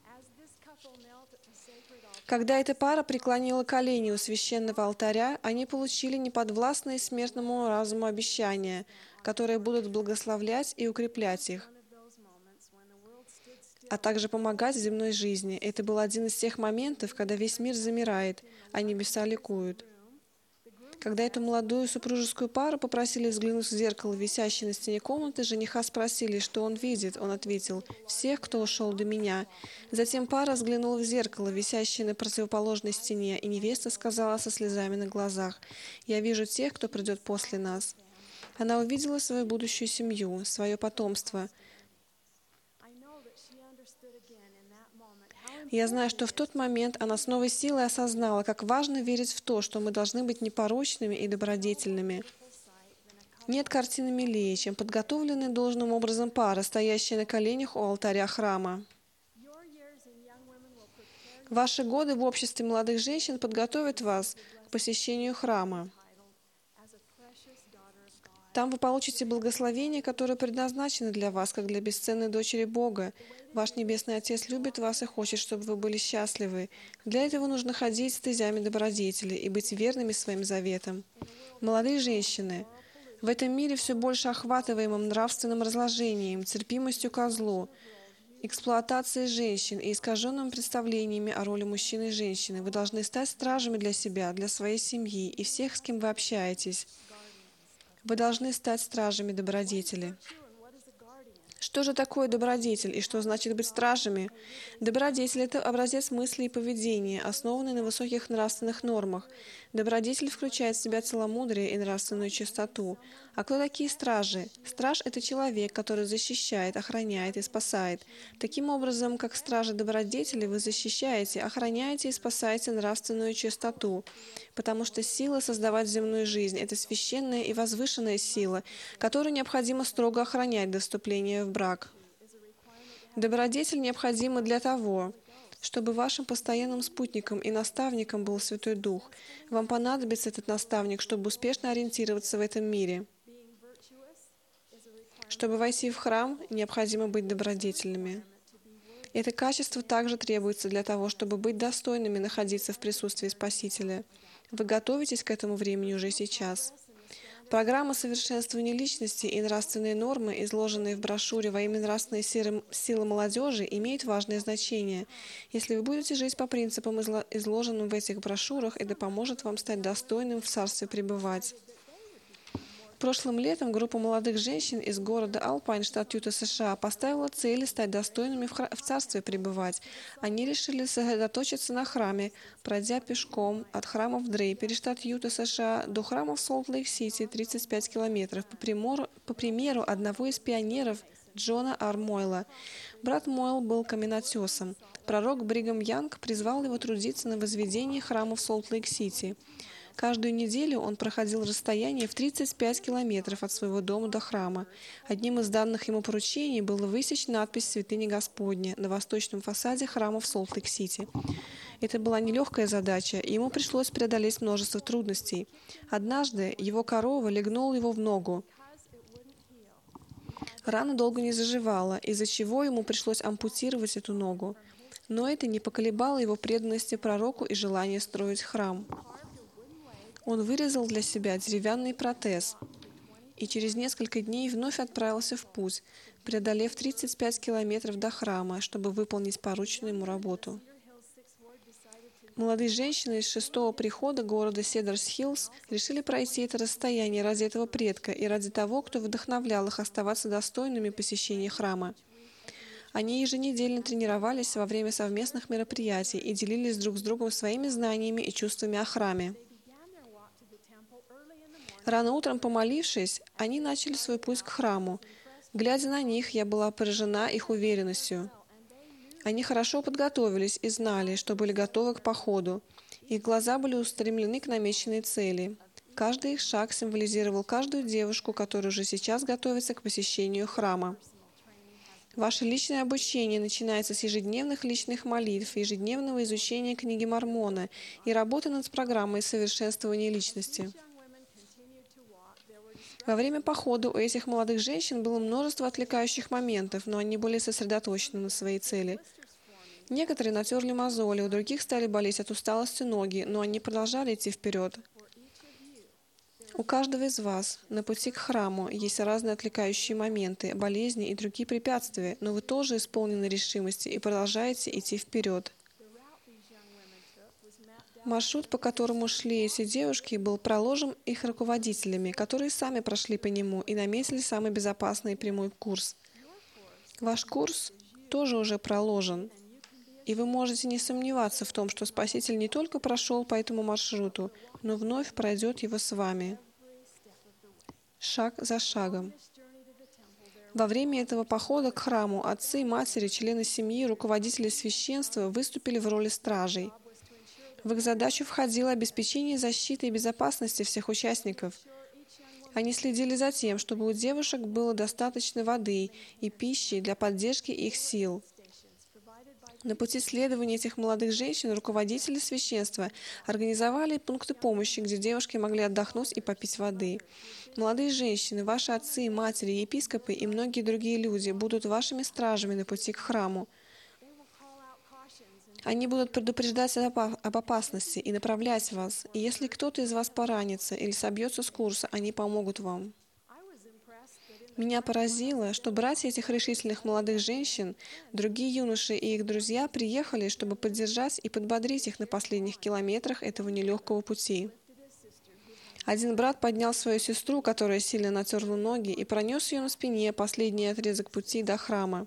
Когда эта пара преклонила колени у священного алтаря, они получили неподвластные смертному разуму обещания, которые будут благословлять и укреплять их, а также помогать в земной жизни. Это был один из тех моментов, когда весь мир замирает, а небеса ликуют. Когда эту молодую супружескую пару попросили взглянуть в зеркало, висящее на стене комнаты, жениха спросили, что он видит. Он ответил: «Всех, кто ушел до меня». Затем пара взглянула в зеркало, висящее на противоположной стене, и невеста сказала со слезами на глазах: «Я вижу тех, кто придет после нас». Она увидела свою будущую семью, свое потомство. Я знаю, что в тот момент она с новой силой осознала, как важно верить в то, что мы должны быть непорочными и добродетельными. Нет картины милее, чем подготовленная должным образом пара, стоящая на коленях у алтаря храма. Ваши годы в обществе молодых женщин подготовят вас к посещению храма. Там вы получите благословение, которое предназначено для вас, как для бесценной дочери Бога. Ваш Небесный Отец любит вас и хочет, чтобы вы были счастливы. Для этого нужно ходить стезями добродетели и быть верными своим заветам. Молодые женщины, в этом мире все больше охватываемым нравственным разложением, терпимостью ко злу, эксплуатацией женщин и искаженными представлениями о роли мужчины и женщины, вы должны стать стражами для себя, для своей семьи и всех, с кем вы общаетесь. Вы должны стать стражами добродетели. Что же такое добродетель и что значит быть стражами? Добродетель — это образец мысли и поведения, основанный на высоких нравственных нормах. Добродетель включает в себя целомудрие и нравственную чистоту. А кто такие стражи? Страж — это человек, который защищает, охраняет и спасает. Таким образом, как стражи добродетели, вы защищаете, охраняете и спасаете нравственную чистоту, потому что сила создавать земную жизнь — это священная и возвышенная сила, которую необходимо строго охранять до вступления в брак. Добродетель необходима для того, чтобы вашим постоянным спутником и наставником был Святой Дух. Вам понадобится этот наставник, чтобы успешно ориентироваться в этом мире. Чтобы войти в храм, необходимо быть добродетельными. Это качество также требуется для того, чтобы быть достойными находиться в присутствии Спасителя. Вы готовитесь к этому времени уже сейчас. Программа совершенствования личности и нравственные нормы, изложенные в брошюре «Во имя нравственной силы молодежи», имеют важное значение. Если вы будете жить по принципам, изложенным в этих брошюрах, это поможет вам стать достойным в Царстве пребывать. Прошлым летом группа молодых женщин из города Алпайн, штат Юта, США, поставила цели стать достойными в, в Царстве пребывать. Они решили сосредоточиться на храме, пройдя пешком от храма в Дрейпере, штат Юта, США, до храма в Солт-Лейк-Сити, тридцать пять километров, по примеру, по примеру одного из пионеров Джона Ар Мойла. Брат Мойл был каменотесом. Пророк Бригам Янг призвал его трудиться на возведении храма в Солт-Лейк-Сити. Каждую неделю он проходил расстояние в тридцать пять километров от своего дома до храма. Одним из данных ему поручений было высечь надпись «Святыня Господня» на восточном фасаде храма в Солт-Лейк-Сити. Это была нелегкая задача, и ему пришлось преодолеть множество трудностей. Однажды его корова легнула его в ногу. Рана долго не заживала, из-за чего ему пришлось ампутировать эту ногу. Но это не поколебало его преданности пророку и желания строить храм. Он вырезал для себя деревянный протез и через несколько дней вновь отправился в путь, преодолев тридцать пять километров до храма, чтобы выполнить порученную ему работу. Молодые женщины из шестого прихода города Седерс-Хиллз решили пройти это расстояние ради этого предка и ради того, кто вдохновлял их оставаться достойными посещения храма. Они еженедельно тренировались во время совместных мероприятий и делились друг с другом своими знаниями и чувствами о храме. Рано утром помолившись, они начали свой путь к храму. Глядя на них, я была поражена их уверенностью. Они хорошо подготовились и знали, что были готовы к походу. Их глаза были устремлены к намеченной цели. Каждый их шаг символизировал каждую девушку, которая уже сейчас готовится к посещению храма. Ваше личное обучение начинается с ежедневных личных молитв, ежедневного изучения книги Мормона и работы над программой совершенствования личности. Во время похода у этих молодых женщин было множество отвлекающих моментов, но они были сосредоточены на своей цели. Некоторые натерли мозоли, у других стали болеть от усталости ноги, но они продолжали идти вперед. У каждого из вас на пути к храму есть разные отвлекающие моменты, болезни и другие препятствия, но вы тоже исполнены решимости и продолжаете идти вперед. Маршрут, по которому шли эти девушки, был проложен их руководителями, которые сами прошли по нему и наметили самый безопасный и прямой курс. Ваш курс тоже уже проложен, и вы можете не сомневаться в том, что Спаситель не только прошел по этому маршруту, но вновь пройдет его с вами, шаг за шагом. Во время этого похода к храму отцы, матери, члены семьи, руководители священства выступили в роли стражей. В их задачу входило обеспечение защиты и безопасности всех участников. Они следили за тем, чтобы у девушек было достаточно воды и пищи для поддержки их сил. На пути следования этих молодых женщин руководители священства организовали пункты помощи, где девушки могли отдохнуть и попить воды. Молодые женщины, ваши отцы, матери, епископы и многие другие люди будут вашими стражами на пути к храму. Они будут предупреждать об опасности и направлять вас. И если кто-то из вас поранится или собьется с курса, они помогут вам. Меня поразило, что братья этих решительных молодых женщин, другие юноши и их друзья приехали, чтобы поддержать и подбодрить их на последних километрах этого нелегкого пути. Один брат поднял свою сестру, которая сильно натерла ноги, и пронес ее на спине последний отрезок пути до храма.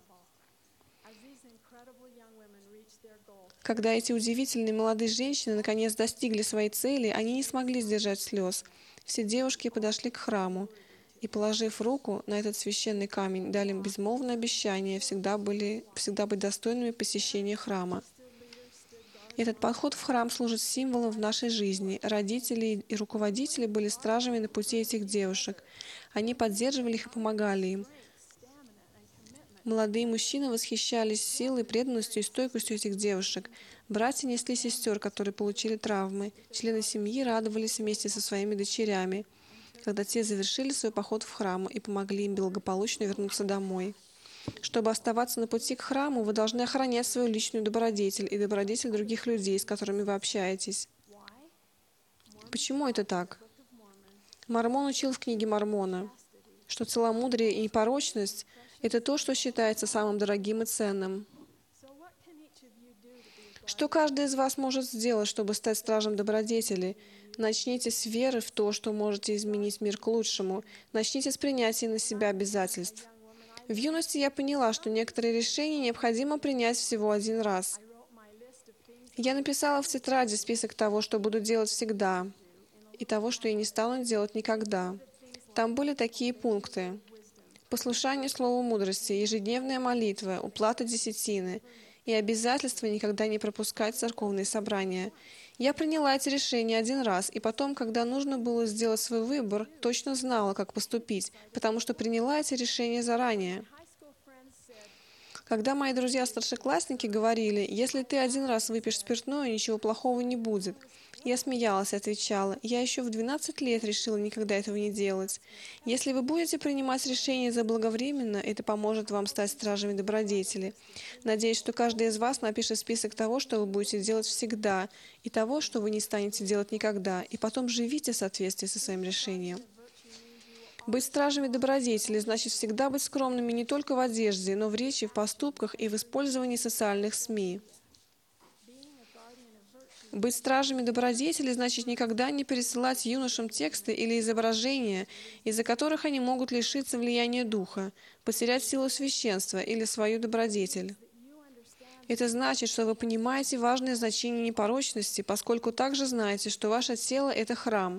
Когда эти удивительные молодые женщины наконец достигли своей цели, они не смогли сдержать слез. Все девушки подошли к храму и, положив руку на этот священный камень, дали им безмолвное обещание всегда, были, всегда быть достойными посещения храма. Этот поход в храм служит символом в нашей жизни. Родители и руководители были стражами на пути этих девушек. Они поддерживали их и помогали им. Молодые мужчины восхищались силой, преданностью и стойкостью этих девушек. Братья несли сестер, которые получили травмы. Члены семьи радовались вместе со своими дочерями, когда те завершили свой поход в храм и помогли им благополучно вернуться домой. Чтобы оставаться на пути к храму, вы должны охранять свою личную добродетель и добродетель других людей, с которыми вы общаетесь. Почему это так? Мормон учил в книге Мормона, что целомудрие и непорочность — это то, что считается самым дорогим и ценным. Что каждый из вас может сделать, чтобы стать стражем добродетели? Начните с веры в то, что можете изменить мир к лучшему. Начните с принятия на себя обязательств. В юности я поняла, что некоторые решения необходимо принять всего один раз. Я написала в тетради список того, что буду делать всегда, и того, что я не стану делать никогда. Там были такие пункты: послушание слову мудрости, ежедневная молитва, уплата десятины и обязательство никогда не пропускать церковные собрания. Я приняла эти решения один раз, и потом, когда нужно было сделать свой выбор, точно знала, как поступить, потому что приняла эти решения заранее. Когда мои друзья-старшеклассники говорили: «Если ты один раз выпьешь спиртное, ничего плохого не будет», я смеялась и отвечала: «Я еще в двенадцать лет решила никогда этого не делать». Если вы будете принимать решения заблаговременно, это поможет вам стать стражами добродетели. Надеюсь, что каждый из вас напишет список того, что вы будете делать всегда, и того, что вы не станете делать никогда, и потом живите в соответствии со своим решением. Быть стражами добродетели значит всегда быть скромными не только в одежде, но в речи, в поступках и в использовании социальных СМИ. Быть стражами добродетели значит никогда не пересылать юношам тексты или изображения, из-за которых они могут лишиться влияния духа, потерять силу священства или свою добродетель. Это значит, что вы понимаете важное значение непорочности, поскольку также знаете, что ваше тело — это храм.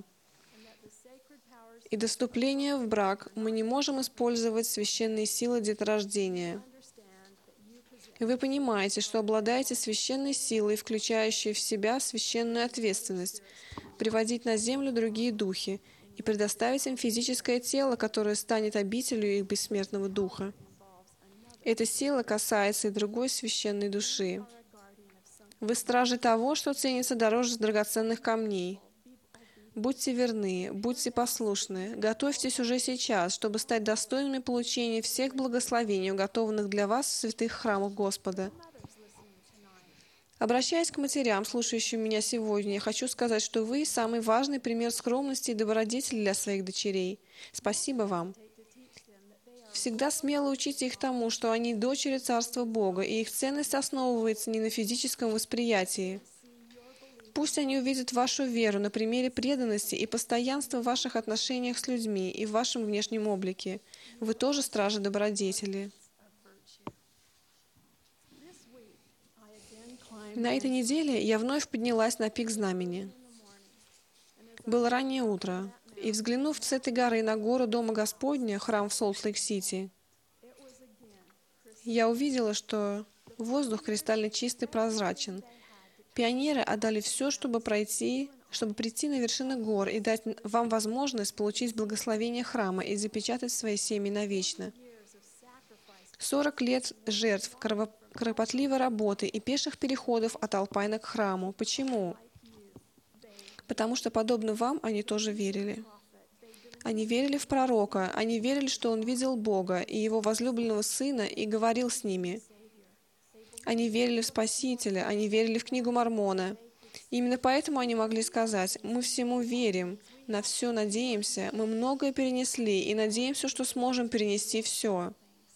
И до вступления в брак мы не можем использовать священные силы деторождения. И вы понимаете, что обладаете священной силой, включающей в себя священную ответственность, приводить на землю другие духи и предоставить им физическое тело, которое станет обителью их бессмертного духа. Эта сила касается и другой священной души. Вы стражи того, что ценится дороже драгоценных камней. Будьте верны, будьте послушны, готовьтесь уже сейчас, чтобы стать достойными получения всех благословений, уготованных для вас в святых храмах Господа. Обращаясь к матерям, слушающим меня сегодня, я хочу сказать, что вы самый важный пример скромности и добродетели для своих дочерей. Спасибо вам. Всегда смело учите их тому, что они дочери Царства Бога, и их ценность основывается не на физическом восприятии. Пусть они увидят вашу веру на примере преданности и постоянства в ваших отношениях с людьми и в вашем внешнем облике. Вы тоже стражи добродетели. На этой неделе я вновь поднялась на пик знамени. Было раннее утро, и, взглянув с этой горы на гору Дома Господня, храм в Солт-Лейк-Сити, я увидела, что воздух кристально чистый и прозрачен. Пионеры отдали все, чтобы пройти, чтобы прийти на вершины гор и дать вам возможность получить благословение храма и запечатать свои семьи навечно. Сорок лет жертв, кропотливой работы и пеших переходов от Алпайна к храму. Почему? Потому что, подобно вам, они тоже верили. Они верили в пророка, они верили, что он видел Бога и его возлюбленного Сына и говорил с ними. Они верили в Спасителя, они верили в книгу Мормона. Именно поэтому они могли сказать: «Мы всему верим, на все надеемся, мы многое перенесли и надеемся, что сможем перенести все».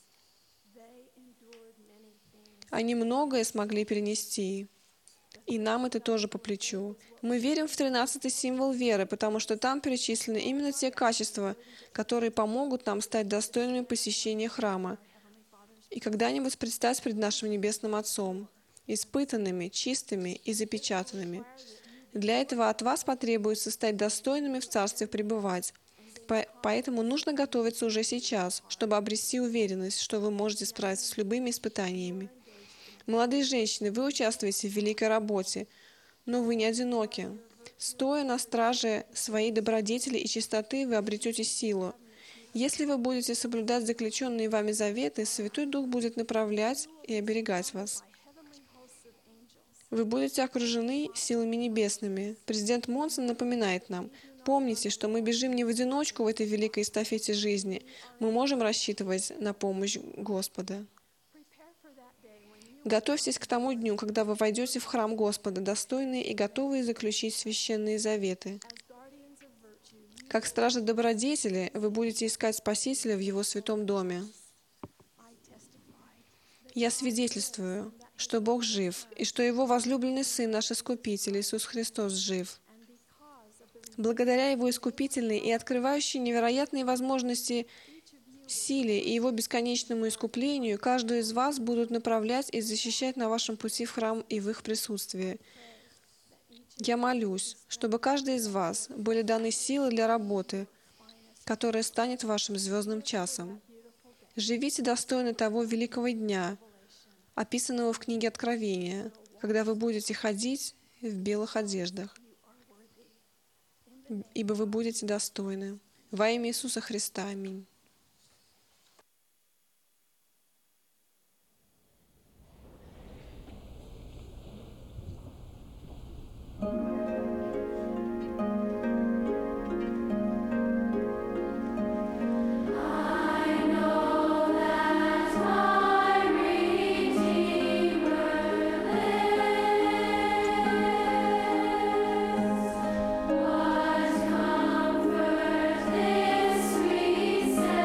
Они многое смогли перенести. И нам это тоже по плечу. Мы верим в тринадцатый символ веры, потому что там перечислены именно те качества, которые помогут нам стать достойными посещения храма и когда-нибудь предстать пред нашим Небесным Отцом, испытанными, чистыми и запечатанными. Для этого от вас потребуется стать достойными в Царстве пребывать. Поэтому нужно готовиться уже сейчас, чтобы обрести уверенность, что вы можете справиться с любыми испытаниями. Молодые женщины, вы участвуете в великой работе, но вы не одиноки. Стоя на страже своей добродетели и чистоты, вы обретете силу. Если вы будете соблюдать заключенные вами заветы, Святой Дух будет направлять и оберегать вас. Вы будете окружены силами небесными. Президент Монсон напоминает нам: помните, что мы бежим не в одиночку в этой великой эстафете жизни. Мы можем рассчитывать на помощь Господа. Готовьтесь к тому дню, когда вы войдете в храм Господа, достойные и готовые заключить священные заветы. Как стражи добродетели, вы будете искать Спасителя в Его святом доме. Я свидетельствую, что Бог жив, и что Его возлюбленный Сын, наш Искупитель, Иисус Христос, жив. Благодаря Его искупительной и открывающей невероятные возможности силе и Его бесконечному искуплению, каждую из вас будут направлять и защищать на вашем пути в храм и в их присутствии. Я молюсь, чтобы каждый из вас были даны силы для работы, которая станет вашим звездным часом. Живите достойно того великого дня, описанного в книге Откровения, когда вы будете ходить в белых одеждах, ибо вы будете достойны. Во имя Иисуса Христа. Аминь. What comfort this sweet sound.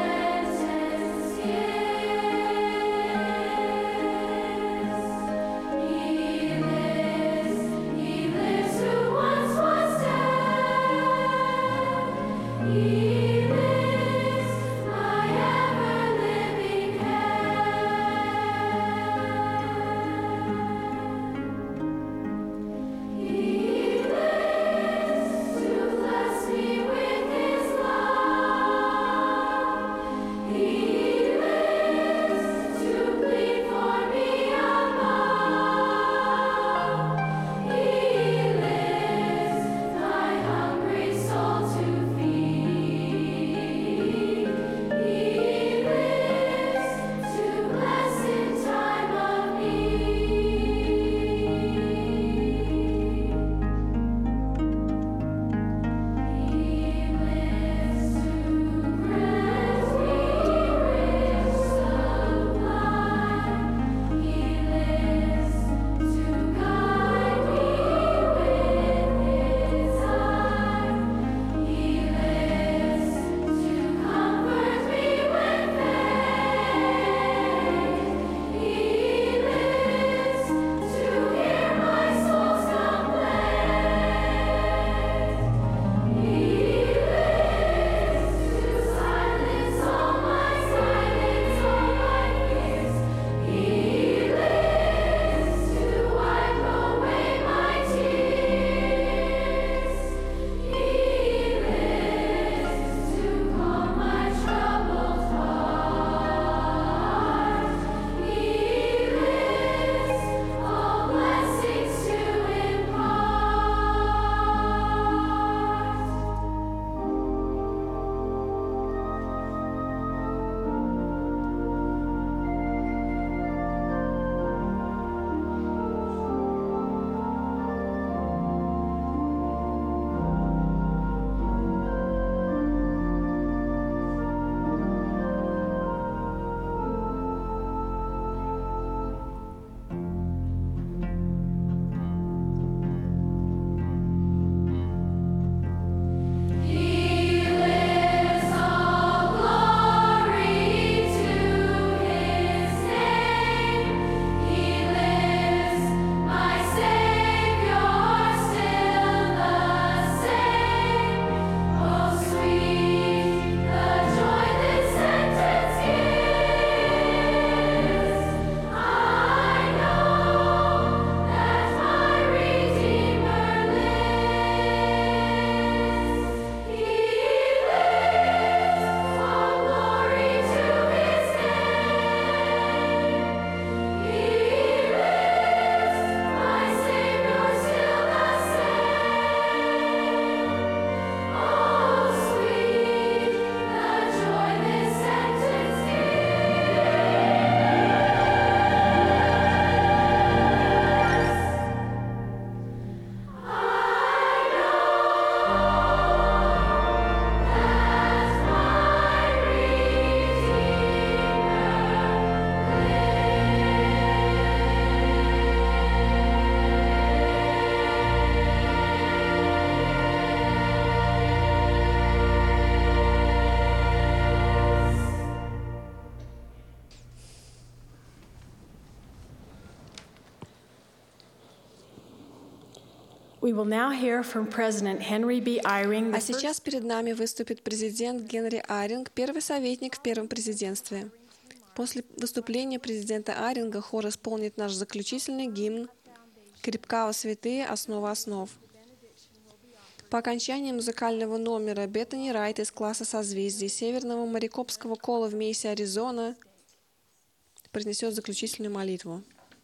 We will now hear from President Henry B. Eyring, А the first сейчас перед нами выступит президент Генри Айринг, первый советник в первом президентстве. После выступления президента Айринга хор исполнит наш заключительный гимн «Крепка, о святые, основа основ». По окончании музыкального номера Беттани Райт из класса созвездий Северного морякопского кола в Мейсе, Аризона, произнесет заключительную молитву.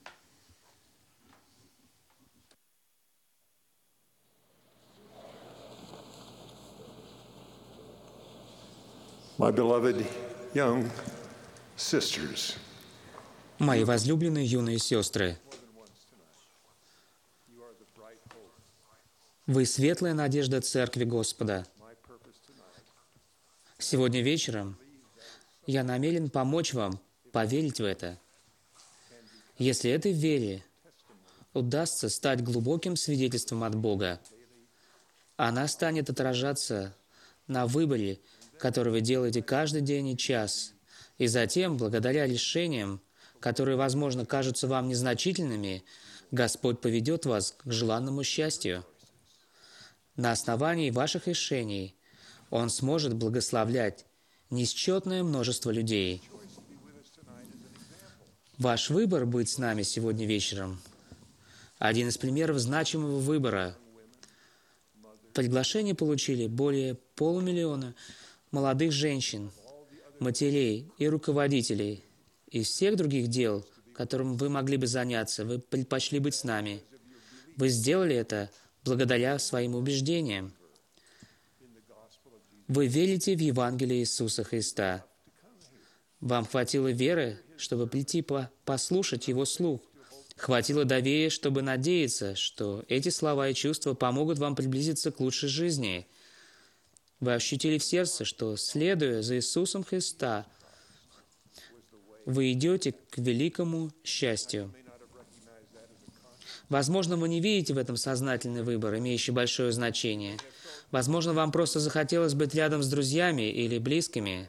My beloved young sisters, Мои возлюбленные юные сестры, вы светлая надежда Церкви Господа. Сегодня вечером я намерен помочь вам поверить в это. Если этой вере удастся стать глубоким свидетельством от Бога, она станет отражаться на выборе, который вы делаете каждый день и час, и затем, благодаря решениям, которые, возможно, кажутся вам незначительными, Господь поведет вас к желанному счастью. На основании ваших решений Он сможет благословлять неисчетное множество людей. Ваш выбор быть с нами сегодня вечером – один из примеров значимого выбора. Приглашение получили более полумиллиона молодых женщин, матерей и руководителей. Из всех других дел, которым вы могли бы заняться, вы предпочли быть с нами. Вы сделали это благодаря своим убеждениям. Вы верите в Евангелие Иисуса Христа. Вам хватило веры, чтобы прийти по послушать Его слух. Хватило доверия, чтобы надеяться, что эти слова и чувства помогут вам приблизиться к лучшей жизни. Вы ощутили в сердце, что, следуя за Иисусом Христа, вы идете к великому счастью. Возможно, вы не видите в этом сознательный выбор, имеющий большое значение. Возможно, вам просто захотелось быть рядом с друзьями или близкими.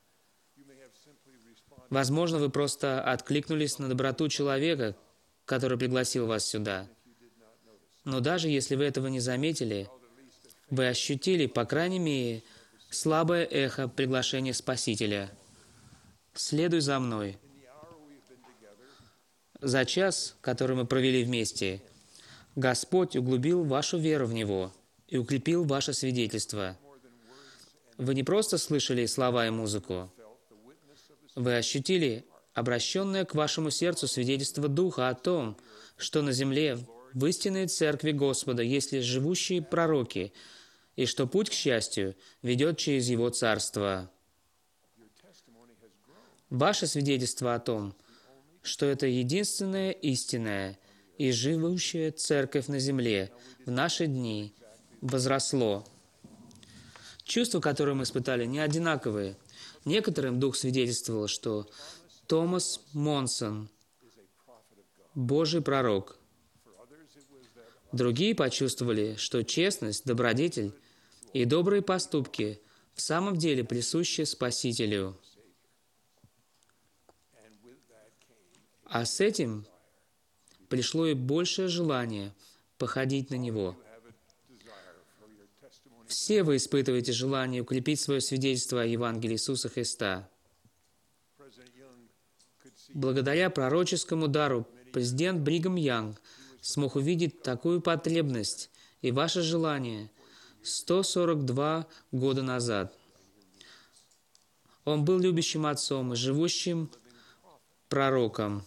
Возможно, вы просто откликнулись на доброту человека, который пригласил вас сюда. Но даже если вы этого не заметили, вы ощутили, по крайней мере, слабое эхо приглашения Спасителя. Следуй за мной. За час, который мы провели вместе, Господь углубил вашу веру в Него и укрепил ваше свидетельство. Вы не просто слышали слова и музыку. Вы ощутили обращенное к вашему сердцу свидетельство Духа о том, что на земле в истинной Церкви Господа есть лишь живущие пророки, и что путь к счастью ведет через Его Царство. Ваше свидетельство о том, что это единственная истинная и живущая Церковь на земле в наши дни, возросло. Чувства, которые мы испытали, не одинаковые. Некоторым Дух свидетельствовал, что Томас Монсон – Божий пророк. Другие почувствовали, что честность, добродетель и добрые поступки в самом деле присущи Спасителю. А с этим пришло и большее желание походить на Него. Все вы испытываете желание укрепить свое свидетельство о Евангелии Иисуса Христа. Благодаря пророческому дару президент Бригам Янг смог увидеть такую потребность и ваше желание сто сорок два года назад. Он был любящим отцом и живущим пророком.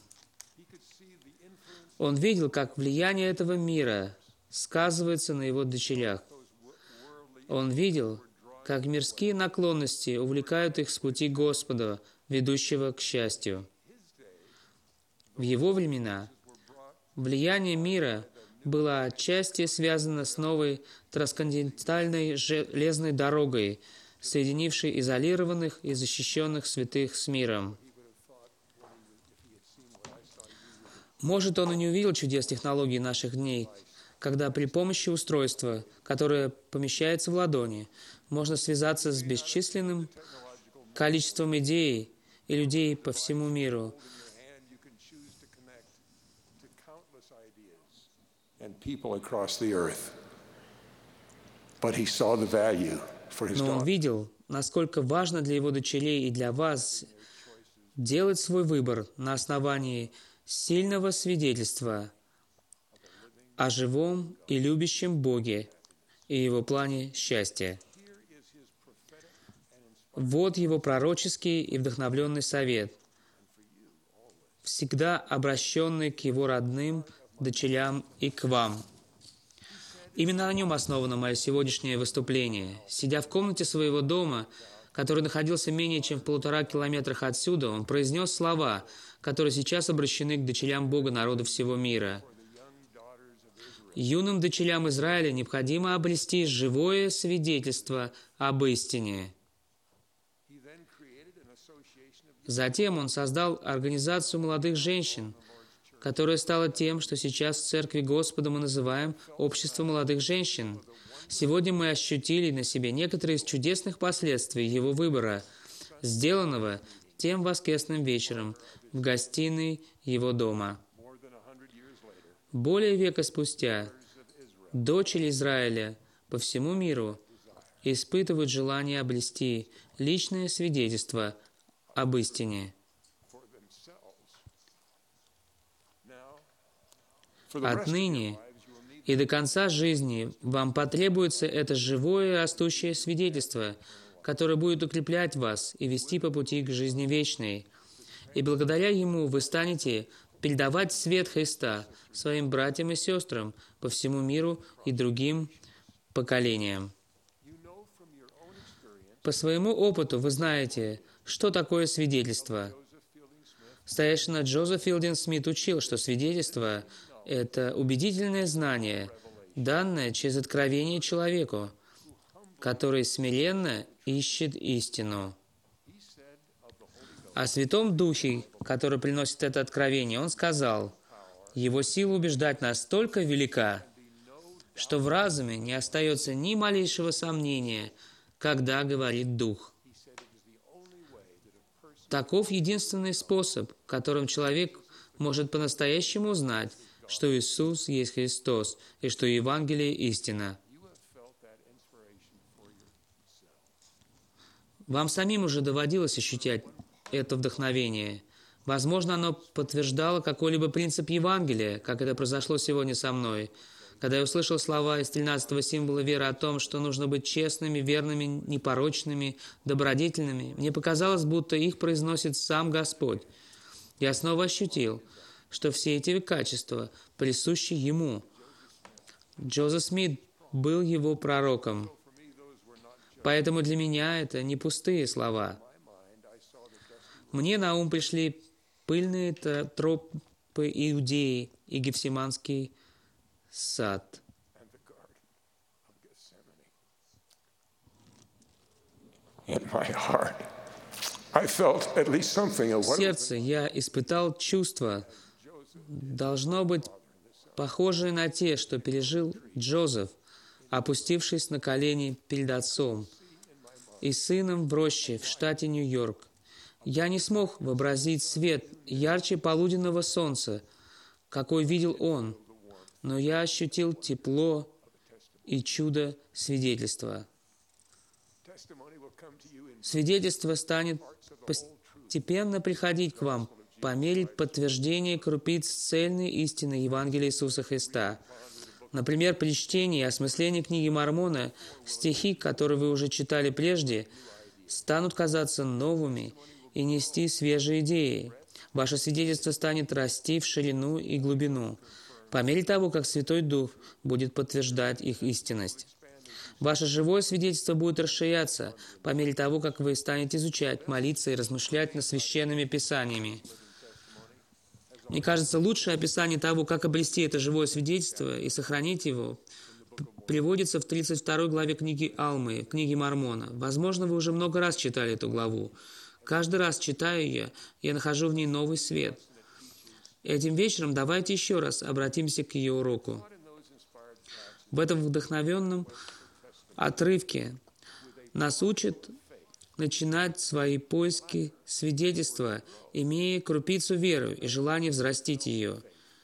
Он видел, как влияние этого мира сказывается на его дочерях. Он видел, как мирские наклонности увлекают их с пути Господа, ведущего к счастью. В его времена влияние мира было отчасти связано с новой трансконтинентальной железной дорогой, соединившей изолированных и защищенных святых с миром. Может, он и не увидел чудес технологий наших дней, когда при помощи устройства, которое помещается в ладони, можно связаться с бесчисленным количеством идей и людей по всему миру. Но он видел, насколько важно для его дочерей и для вас делать свой выбор на основании сильного свидетельства о живом и любящем Боге и Его плане счастья. Вот его пророческий и вдохновленный совет, всегда обращенный к его родным, дочерям и к вам. Именно на нем основано мое сегодняшнее выступление. Сидя в комнате своего дома, который находился менее чем в полутора километрах отсюда, он произнес слова, которые сейчас обращены к дочерям Бога народа всего мира. Юным дочерям Израиля необходимо обрести живое свидетельство об истине. Затем он создал организацию молодых женщин, которая стала тем, что сейчас в Церкви Господа мы называем «Общество молодых женщин». Сегодня мы ощутили на себе некоторые из чудесных последствий его выбора, сделанного тем воскресным вечером в гостиной его дома. Более века спустя дочери Израиля по всему миру испытывают желание обрести личное свидетельство об истине. Отныне и до конца жизни вам потребуется это живое растущее свидетельство, которое будет укреплять вас и вести по пути к жизни вечной. И благодаря ему вы станете передавать свет Христа своим братьям и сестрам по всему миру и другим поколениям. По своему опыту вы знаете, что такое свидетельство. Старейшина Джозеф Филдинг Смит учил, что свидетельство — это убедительное знание, данное через откровение человеку, который смиренно ищет истину. О Святом Духе, который приносит это откровение, он сказал: «Его сила убеждать настолько велика, что в разуме не остается ни малейшего сомнения, когда говорит Дух». Таков единственный способ, которым человек может по-настоящему узнать, что Иисус есть Христос и что Евангелие – истина. Вам самим уже доводилось ощущать это вдохновение. Возможно, оно подтверждало какой-либо принцип Евангелия, как это произошло сегодня со мной. Когда я услышал слова из тринадцатого символа веры о том, что нужно быть честными, верными, непорочными, добродетельными, мне показалось, будто их произносит сам Господь. Я снова ощутил, что все эти качества присущи Ему. Джозеф Смит был Его пророком. Поэтому для меня это не пустые слова. Мне на ум пришли пыльные тропы Иудеи и Гефсиманский сад. В сердце я испытал чувства, должно быть, похожие на те, что пережил Джозеф, опустившись на колени перед отцом и сыном в роще в штате Нью-Йорк. Я не смог вообразить свет ярче полуденного солнца, какой видел он, но я ощутил тепло и чудо свидетельства. Свидетельство станет постепенно приходить к вам по мере подтверждения крупиц цельной истины Евангелия Иисуса Христа. Например, при чтении и осмыслении книги Мормона стихи, которые вы уже читали прежде, станут казаться новыми и нести свежие идеи. Ваше свидетельство станет расти в ширину и глубину, по мере того, как Святой Дух будет подтверждать их истинность. Ваше живое свидетельство будет расширяться по мере того, как вы станете изучать, молиться и размышлять над священными писаниями. Мне кажется, лучшее описание того, как обрести это живое свидетельство и сохранить его, приводится в тридцать второй главе книги Алмы, книги Мормона. Возможно, вы уже много раз читали эту главу. Каждый раз, читая ее, я нахожу в ней новый свет. Этим вечером давайте еще раз обратимся к ее уроку. В этом вдохновенном отрывке нас учат начинать свои поиски свидетельства, имея крупицу веры и желание взрастить ее.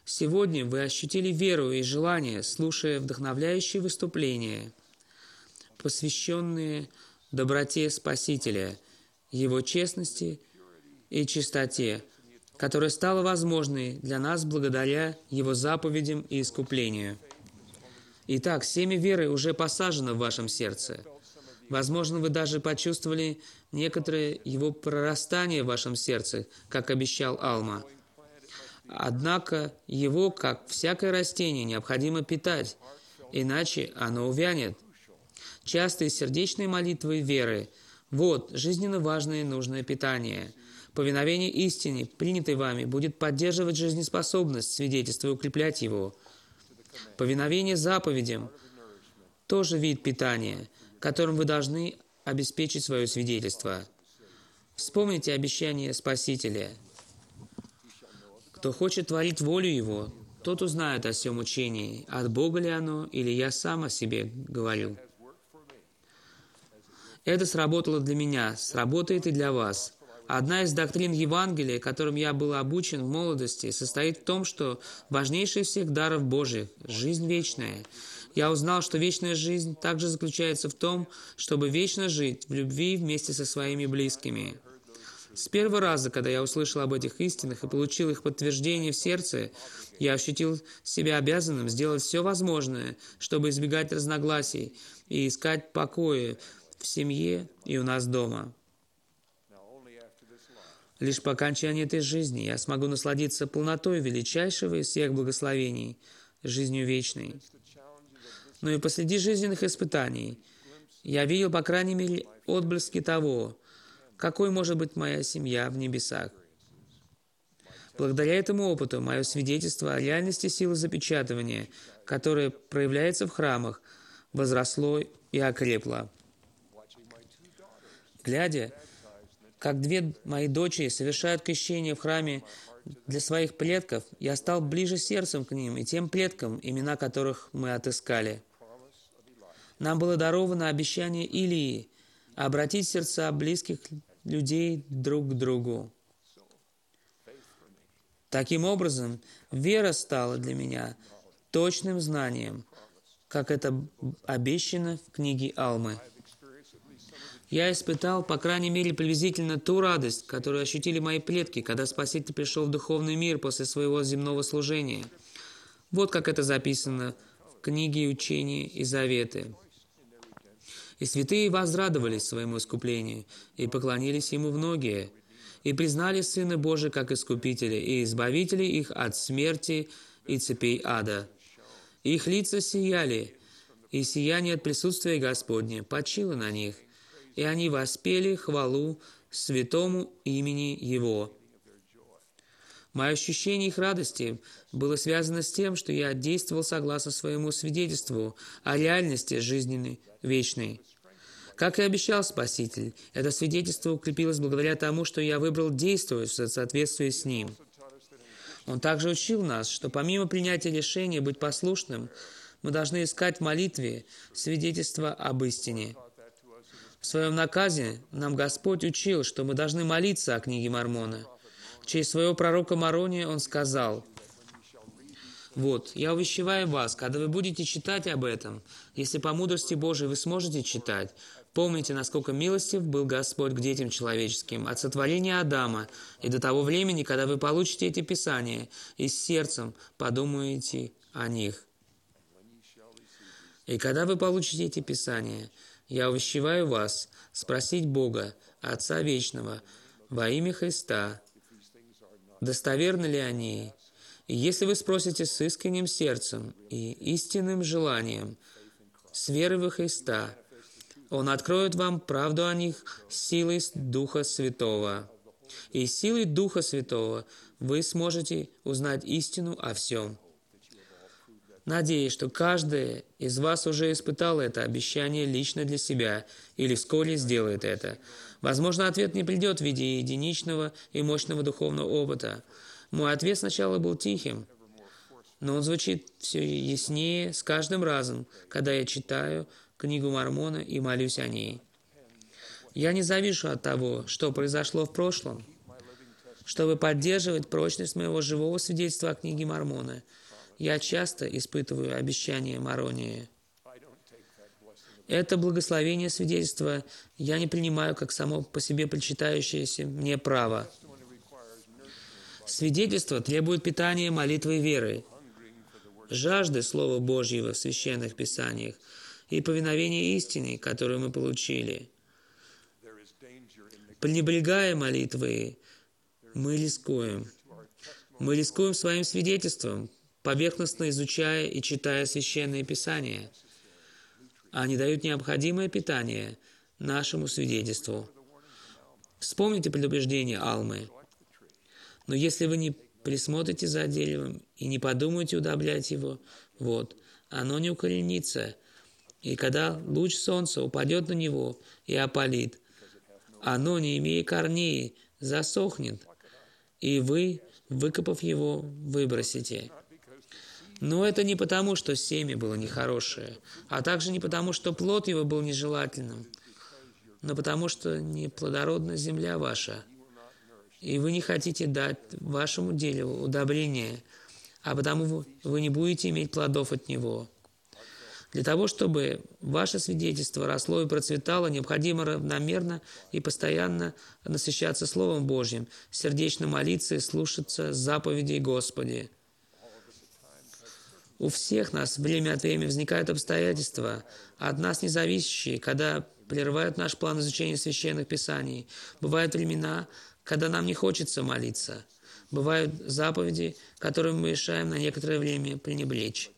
Сегодня вы ощутили веру и желание, слушая вдохновляющие выступления, посвященные доброте Спасителя, Его честности и чистоте, которая стала возможной для нас благодаря Его заповедям и искуплению. Итак, семя веры уже посажено в вашем сердце. Возможно, вы даже почувствовали некоторое его прорастание в вашем сердце, как обещал Алма. Однако его, как всякое растение, необходимо питать, иначе оно увянет. Частые сердечные молитвы веры – вот жизненно важное и нужное питание. Повиновение истине, принятой вами, будет поддерживать жизнеспособность свидетельства и укреплять его. Повиновение заповедям – тоже вид питания, которым вы должны обеспечить свое свидетельство. Вспомните обещание Спасителя. Кто хочет творить волю Его, тот узнает о всем учении, от Бога ли оно, или я сам о себе говорю. Это сработало для меня, сработает и для вас. Одна из доктрин Евангелия, которым я был обучен в молодости, состоит в том, что важнейший из всех даров Божьих – жизнь вечная. Я узнал, что вечная жизнь также заключается в том, чтобы вечно жить в любви вместе со своими близкими. С первого раза, когда я услышал об этих истинах и получил их подтверждение в сердце, я ощутил себя обязанным сделать все возможное, чтобы избегать разногласий и искать покоя в семье и у нас дома. Лишь по окончании этой жизни я смогу насладиться полнотой величайшего из всех благословений, жизнью вечной. Но и посреди жизненных испытаний я видел, по крайней мере, отблески того, какой может быть моя семья в небесах. Благодаря этому опыту мое свидетельство о реальности силы запечатывания, которое проявляется в храмах, возросло и окрепло. Глядя, как две мои дочери совершают крещение в храме для своих предков, я стал ближе сердцем к ним и тем предкам, имена которых мы отыскали. Нам было даровано обещание Илии обратить сердца близких людей друг к другу. Таким образом, вера стала для меня точным знанием, как это обещано в книге Алмы. Я испытал, по крайней мере, приблизительно ту радость, которую ощутили мои предки, когда Спаситель пришел в духовный мир после своего земного служения. Вот как это записано в книге Учения и Заветы. «И святые возрадовались своему искуплению, и поклонились Ему в ноги, и признали Сына Божия как Искупителя, и Избавителя их от смерти и цепей ада. Их лица сияли, и сияние от присутствия Господня почило на них, и они воспели хвалу святому имени Его». Мое ощущение их радости было связано с тем, что я действовал согласно своему свидетельству о реальности жизненной вечной. Как и обещал Спаситель, это свидетельство укрепилось благодаря тому, что я выбрал действовать в соответствии с ним. Он также учил нас, что помимо принятия решения быть послушным, мы должны искать в молитве свидетельство об истине. В своем наказе нам Господь учил, что мы должны молиться о книге Мормона. Через своего пророка Морония он сказал: «Вот, я увещеваю вас, когда вы будете читать об этом, если по мудрости Божией вы сможете читать, помните, насколько милостив был Господь к детям человеческим от сотворения Адама и до того времени, когда вы получите эти писания и с сердцем подумаете о них. И когда вы получите эти писания, я увещеваю вас спросить Бога, Отца Вечного, во имя Христа, достоверны ли они. И если вы спросите с искренним сердцем и истинным желанием, с верой во Христа, Он откроет вам правду о них силой Духа Святого. И силой Духа Святого вы сможете узнать истину о всем. Надеюсь, что каждый из вас уже испытал это обещание лично для себя или вскоре сделает это. Возможно, ответ не придет в виде единичного и мощного духовного опыта. Мой ответ сначала был тихим, но он звучит все яснее с каждым разом, когда я читаю книгу Мормона и молюсь о ней. Я не завишу от того, что произошло в прошлом. чтобы поддерживать прочность моего живого свидетельства о книге Мормона. Я часто испытываю обещание Моронии. Это благословение свидетельства я не принимаю как само по себе причитающееся мне право. Свидетельство требует питания молитвой веры, жажды Слова Божьего в Священных Писаниях и повиновения истине, которую мы получили. Пренебрегая молитвой, мы рискуем. Мы рискуем своим свидетельством, поверхностно изучая и читая Священные Писания. Они дают необходимое питание нашему свидетельству. Вспомните предупреждение Алмы. Но если вы не присмотрите за деревом и не подумаете удобрять его, вот, оно не укоренится. И когда луч солнца упадет на него и опалит, оно, не имея корней, засохнет, и вы, выкопав его, выбросите. Но это не потому, что семя было нехорошее, а также не потому, что плод его был нежелательным, но потому, что неплодородна земля ваша, и вы не хотите дать вашему дереву удобрение, а потому вы не будете иметь плодов от него. Для того, чтобы ваше свидетельство росло и процветало, необходимо равномерно и постоянно насыщаться Словом Божьим, сердечно молиться и слушаться заповедей Господи. У всех нас время от времени возникают обстоятельства, от нас независящие, когда прерывают наш план изучения Священных Писаний. Бывают времена, когда нам не хочется молиться. Бывают заповеди, которым мы решаем на некоторое время пренебречь.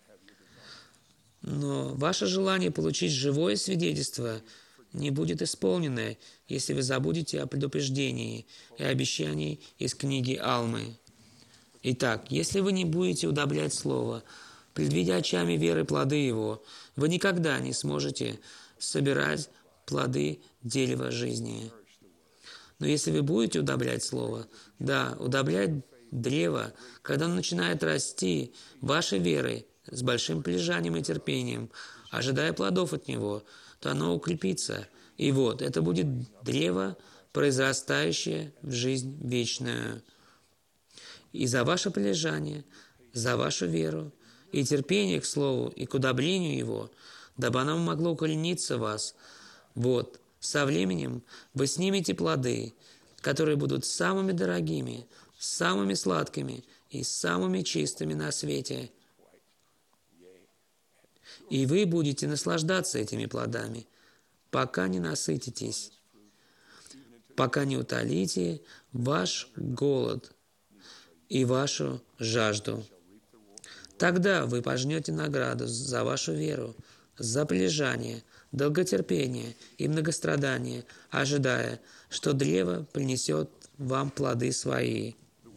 Но ваше желание получить живое свидетельство не будет исполнено, если вы забудете о предупреждении и обещании из книги Алмы. Итак, если вы не будете удобрять Слово, предвидя очами веры плоды его, вы никогда не сможете собирать плоды дерева жизни. Но если вы будете удобрять Слово, да, удобрять древо, когда оно начинает расти вашей верой, с большим прилежанием и терпением, ожидая плодов от него, то оно укрепится. И вот, это будет древо, произрастающее в жизнь вечную. И за ваше прилежание, за вашу веру и терпение к Слову и к удобрению его, дабы оно могло укорениться в вас, вот, со временем вы снимете плоды, которые будут самыми дорогими, самыми сладкими и самыми чистыми на свете. И вы будете наслаждаться этими плодами, пока не насытитесь, пока не утолите ваш голод и вашу жажду. Тогда вы пожнете награду за вашу веру, за прилежание, долготерпение и многострадание, ожидая, что древо принесет вам плоды свои.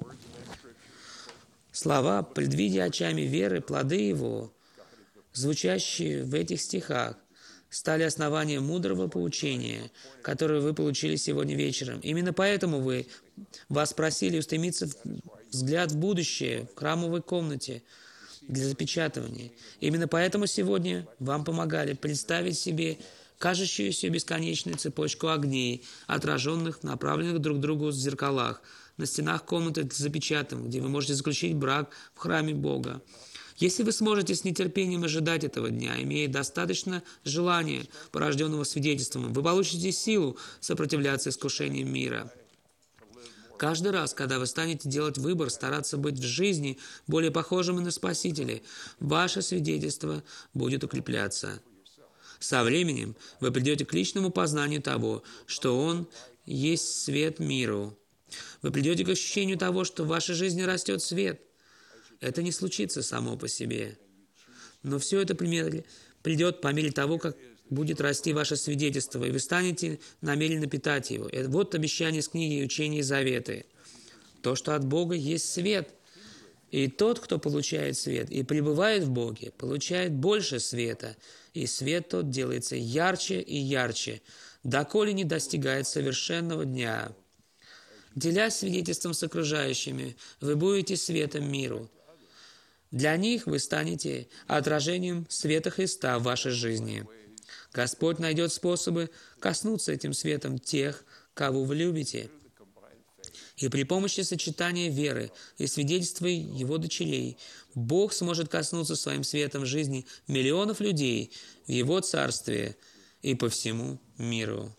Слова, предвидя очами веры плоды его, звучащие в этих стихах, стали основанием мудрого поучения, которое вы получили сегодня вечером. Именно поэтому вы, вас просили устремиться взгляд в будущее, в храмовой комнате для запечатывания. Именно поэтому сегодня вам помогали представить себе кажущуюся бесконечную цепочку огней, отраженных, направленных друг к другу в зеркалах, на стенах комнаты для запечатывания, где вы можете заключить брак в храме Бога. Если вы сможете с нетерпением ожидать этого дня, имея достаточно желания, порожденного свидетельством, вы получите силу сопротивляться искушениям мира. Каждый раз, когда вы станете делать выбор, стараться быть в жизни более похожим на Спасителя, ваше свидетельство будет укрепляться. Со временем вы придете к личному познанию того, что Он есть свет миру. Вы придете к ощущению того, что в вашей жизни растет свет. Это не случится само по себе. Но все это придет по мере того, как будет расти ваше свидетельство, и вы станете намерены питать его. И вот обещание из книги «Учения Заветы». То, что от Бога есть свет. И тот, кто получает свет и пребывает в Боге, получает больше света. И свет тот делается ярче и ярче, доколе не достигает совершенного дня. Делясь свидетельством с окружающими, вы будете светом миру. Для них вы станете отражением света Христа в вашей жизни. Господь найдет способы коснуться этим светом тех, кого вы любите. И при помощи сочетания веры и свидетельства Его дочерей Бог сможет коснуться своим светом жизни миллионов людей в Его Царстве и по всему миру.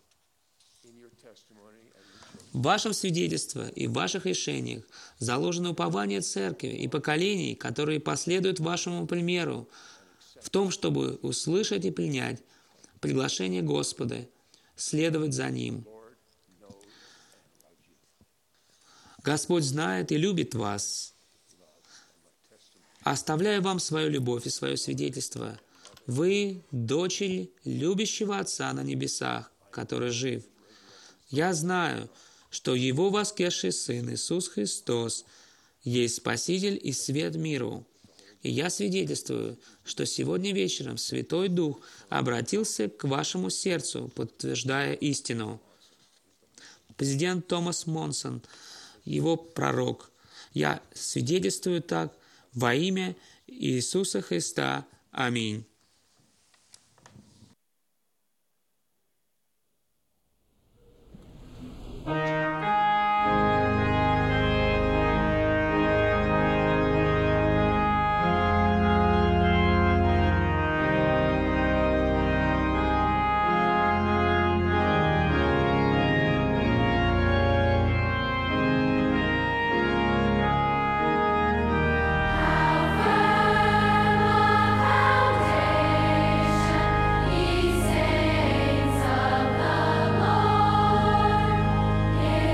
В вашем свидетельстве и в ваших решениях заложено упование Церкви и поколений, которые последуют вашему примеру, в том, чтобы услышать и принять приглашение Господа, следовать за Ним. Господь знает и любит вас. Оставляю вам свою любовь и свое свидетельство. Вы – дочери любящего Отца на небесах, который жив. Я знаю, что Его воскресший Сын Иисус Христос есть Спаситель и свет миру. И я свидетельствую, что сегодня вечером Святой Дух обратился к вашему сердцу, подтверждая истину. Президент Томас Монсон, его пророк, я свидетельствую так во имя Иисуса Христа. Аминь. Foundation, ye saints of the Lord.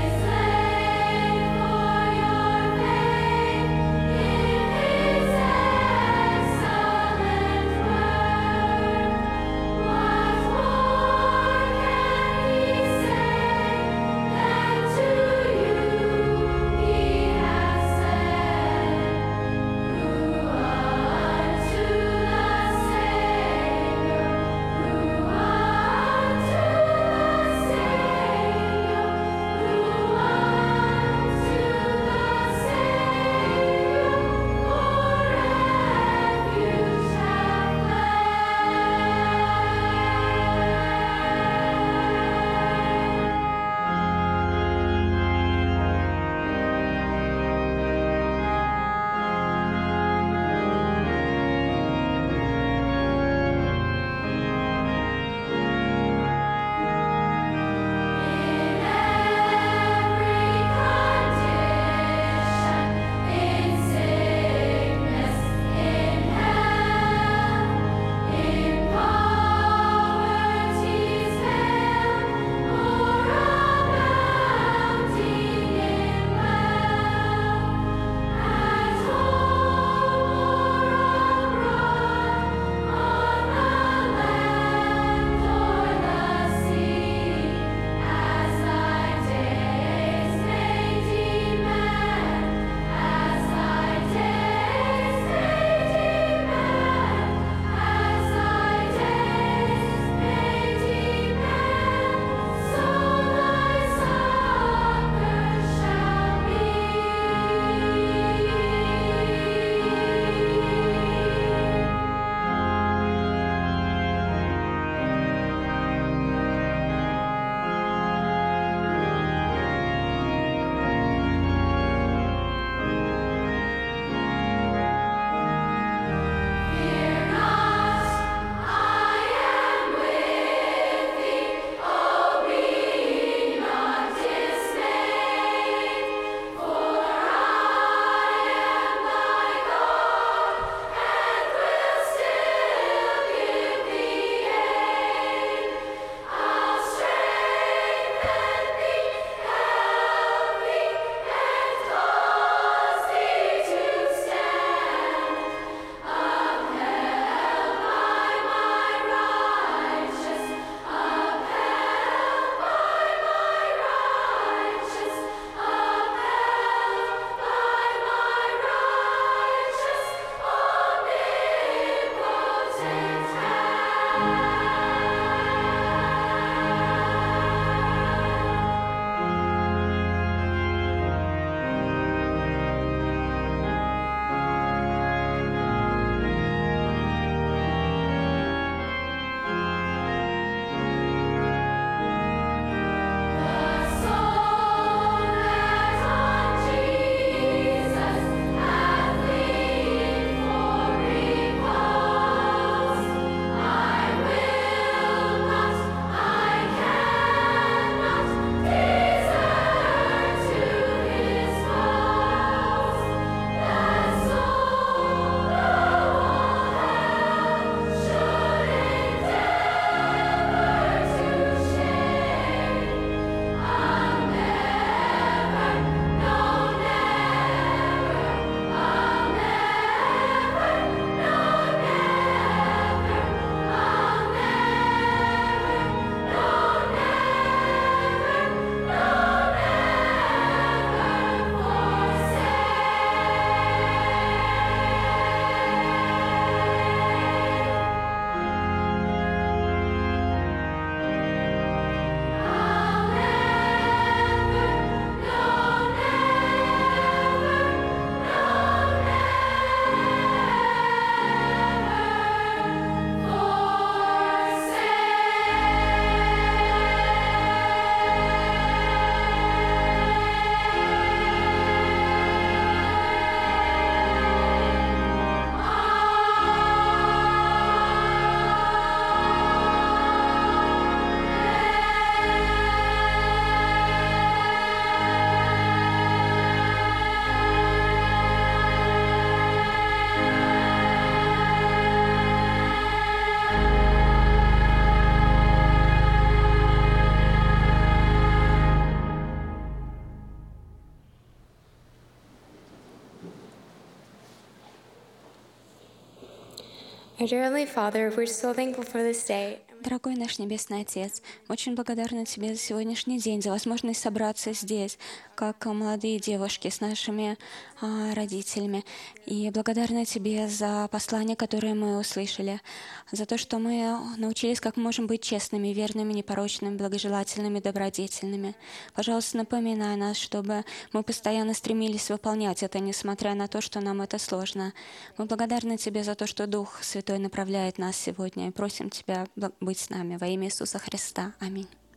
Our dear Heavenly Father, we're so thankful for this day. Дорогой наш Небесный Отец, очень благодарна Тебе за сегодняшний день, за возможность собраться здесь, как молодые девушки с нашими а, родителями. И благодарна Тебе за послание, которое мы услышали, за то, что мы научились, как мы можем быть честными, верными, непорочными, благожелательными, добродетельными. Пожалуйста, напоминай нас, чтобы мы постоянно стремились выполнять это, несмотря на то, что нам это сложно. Мы благодарны Тебе за то, что Дух Святой направляет нас сегодня, и просим Тебя быть с нами во имя Иисуса Христа. Аминь.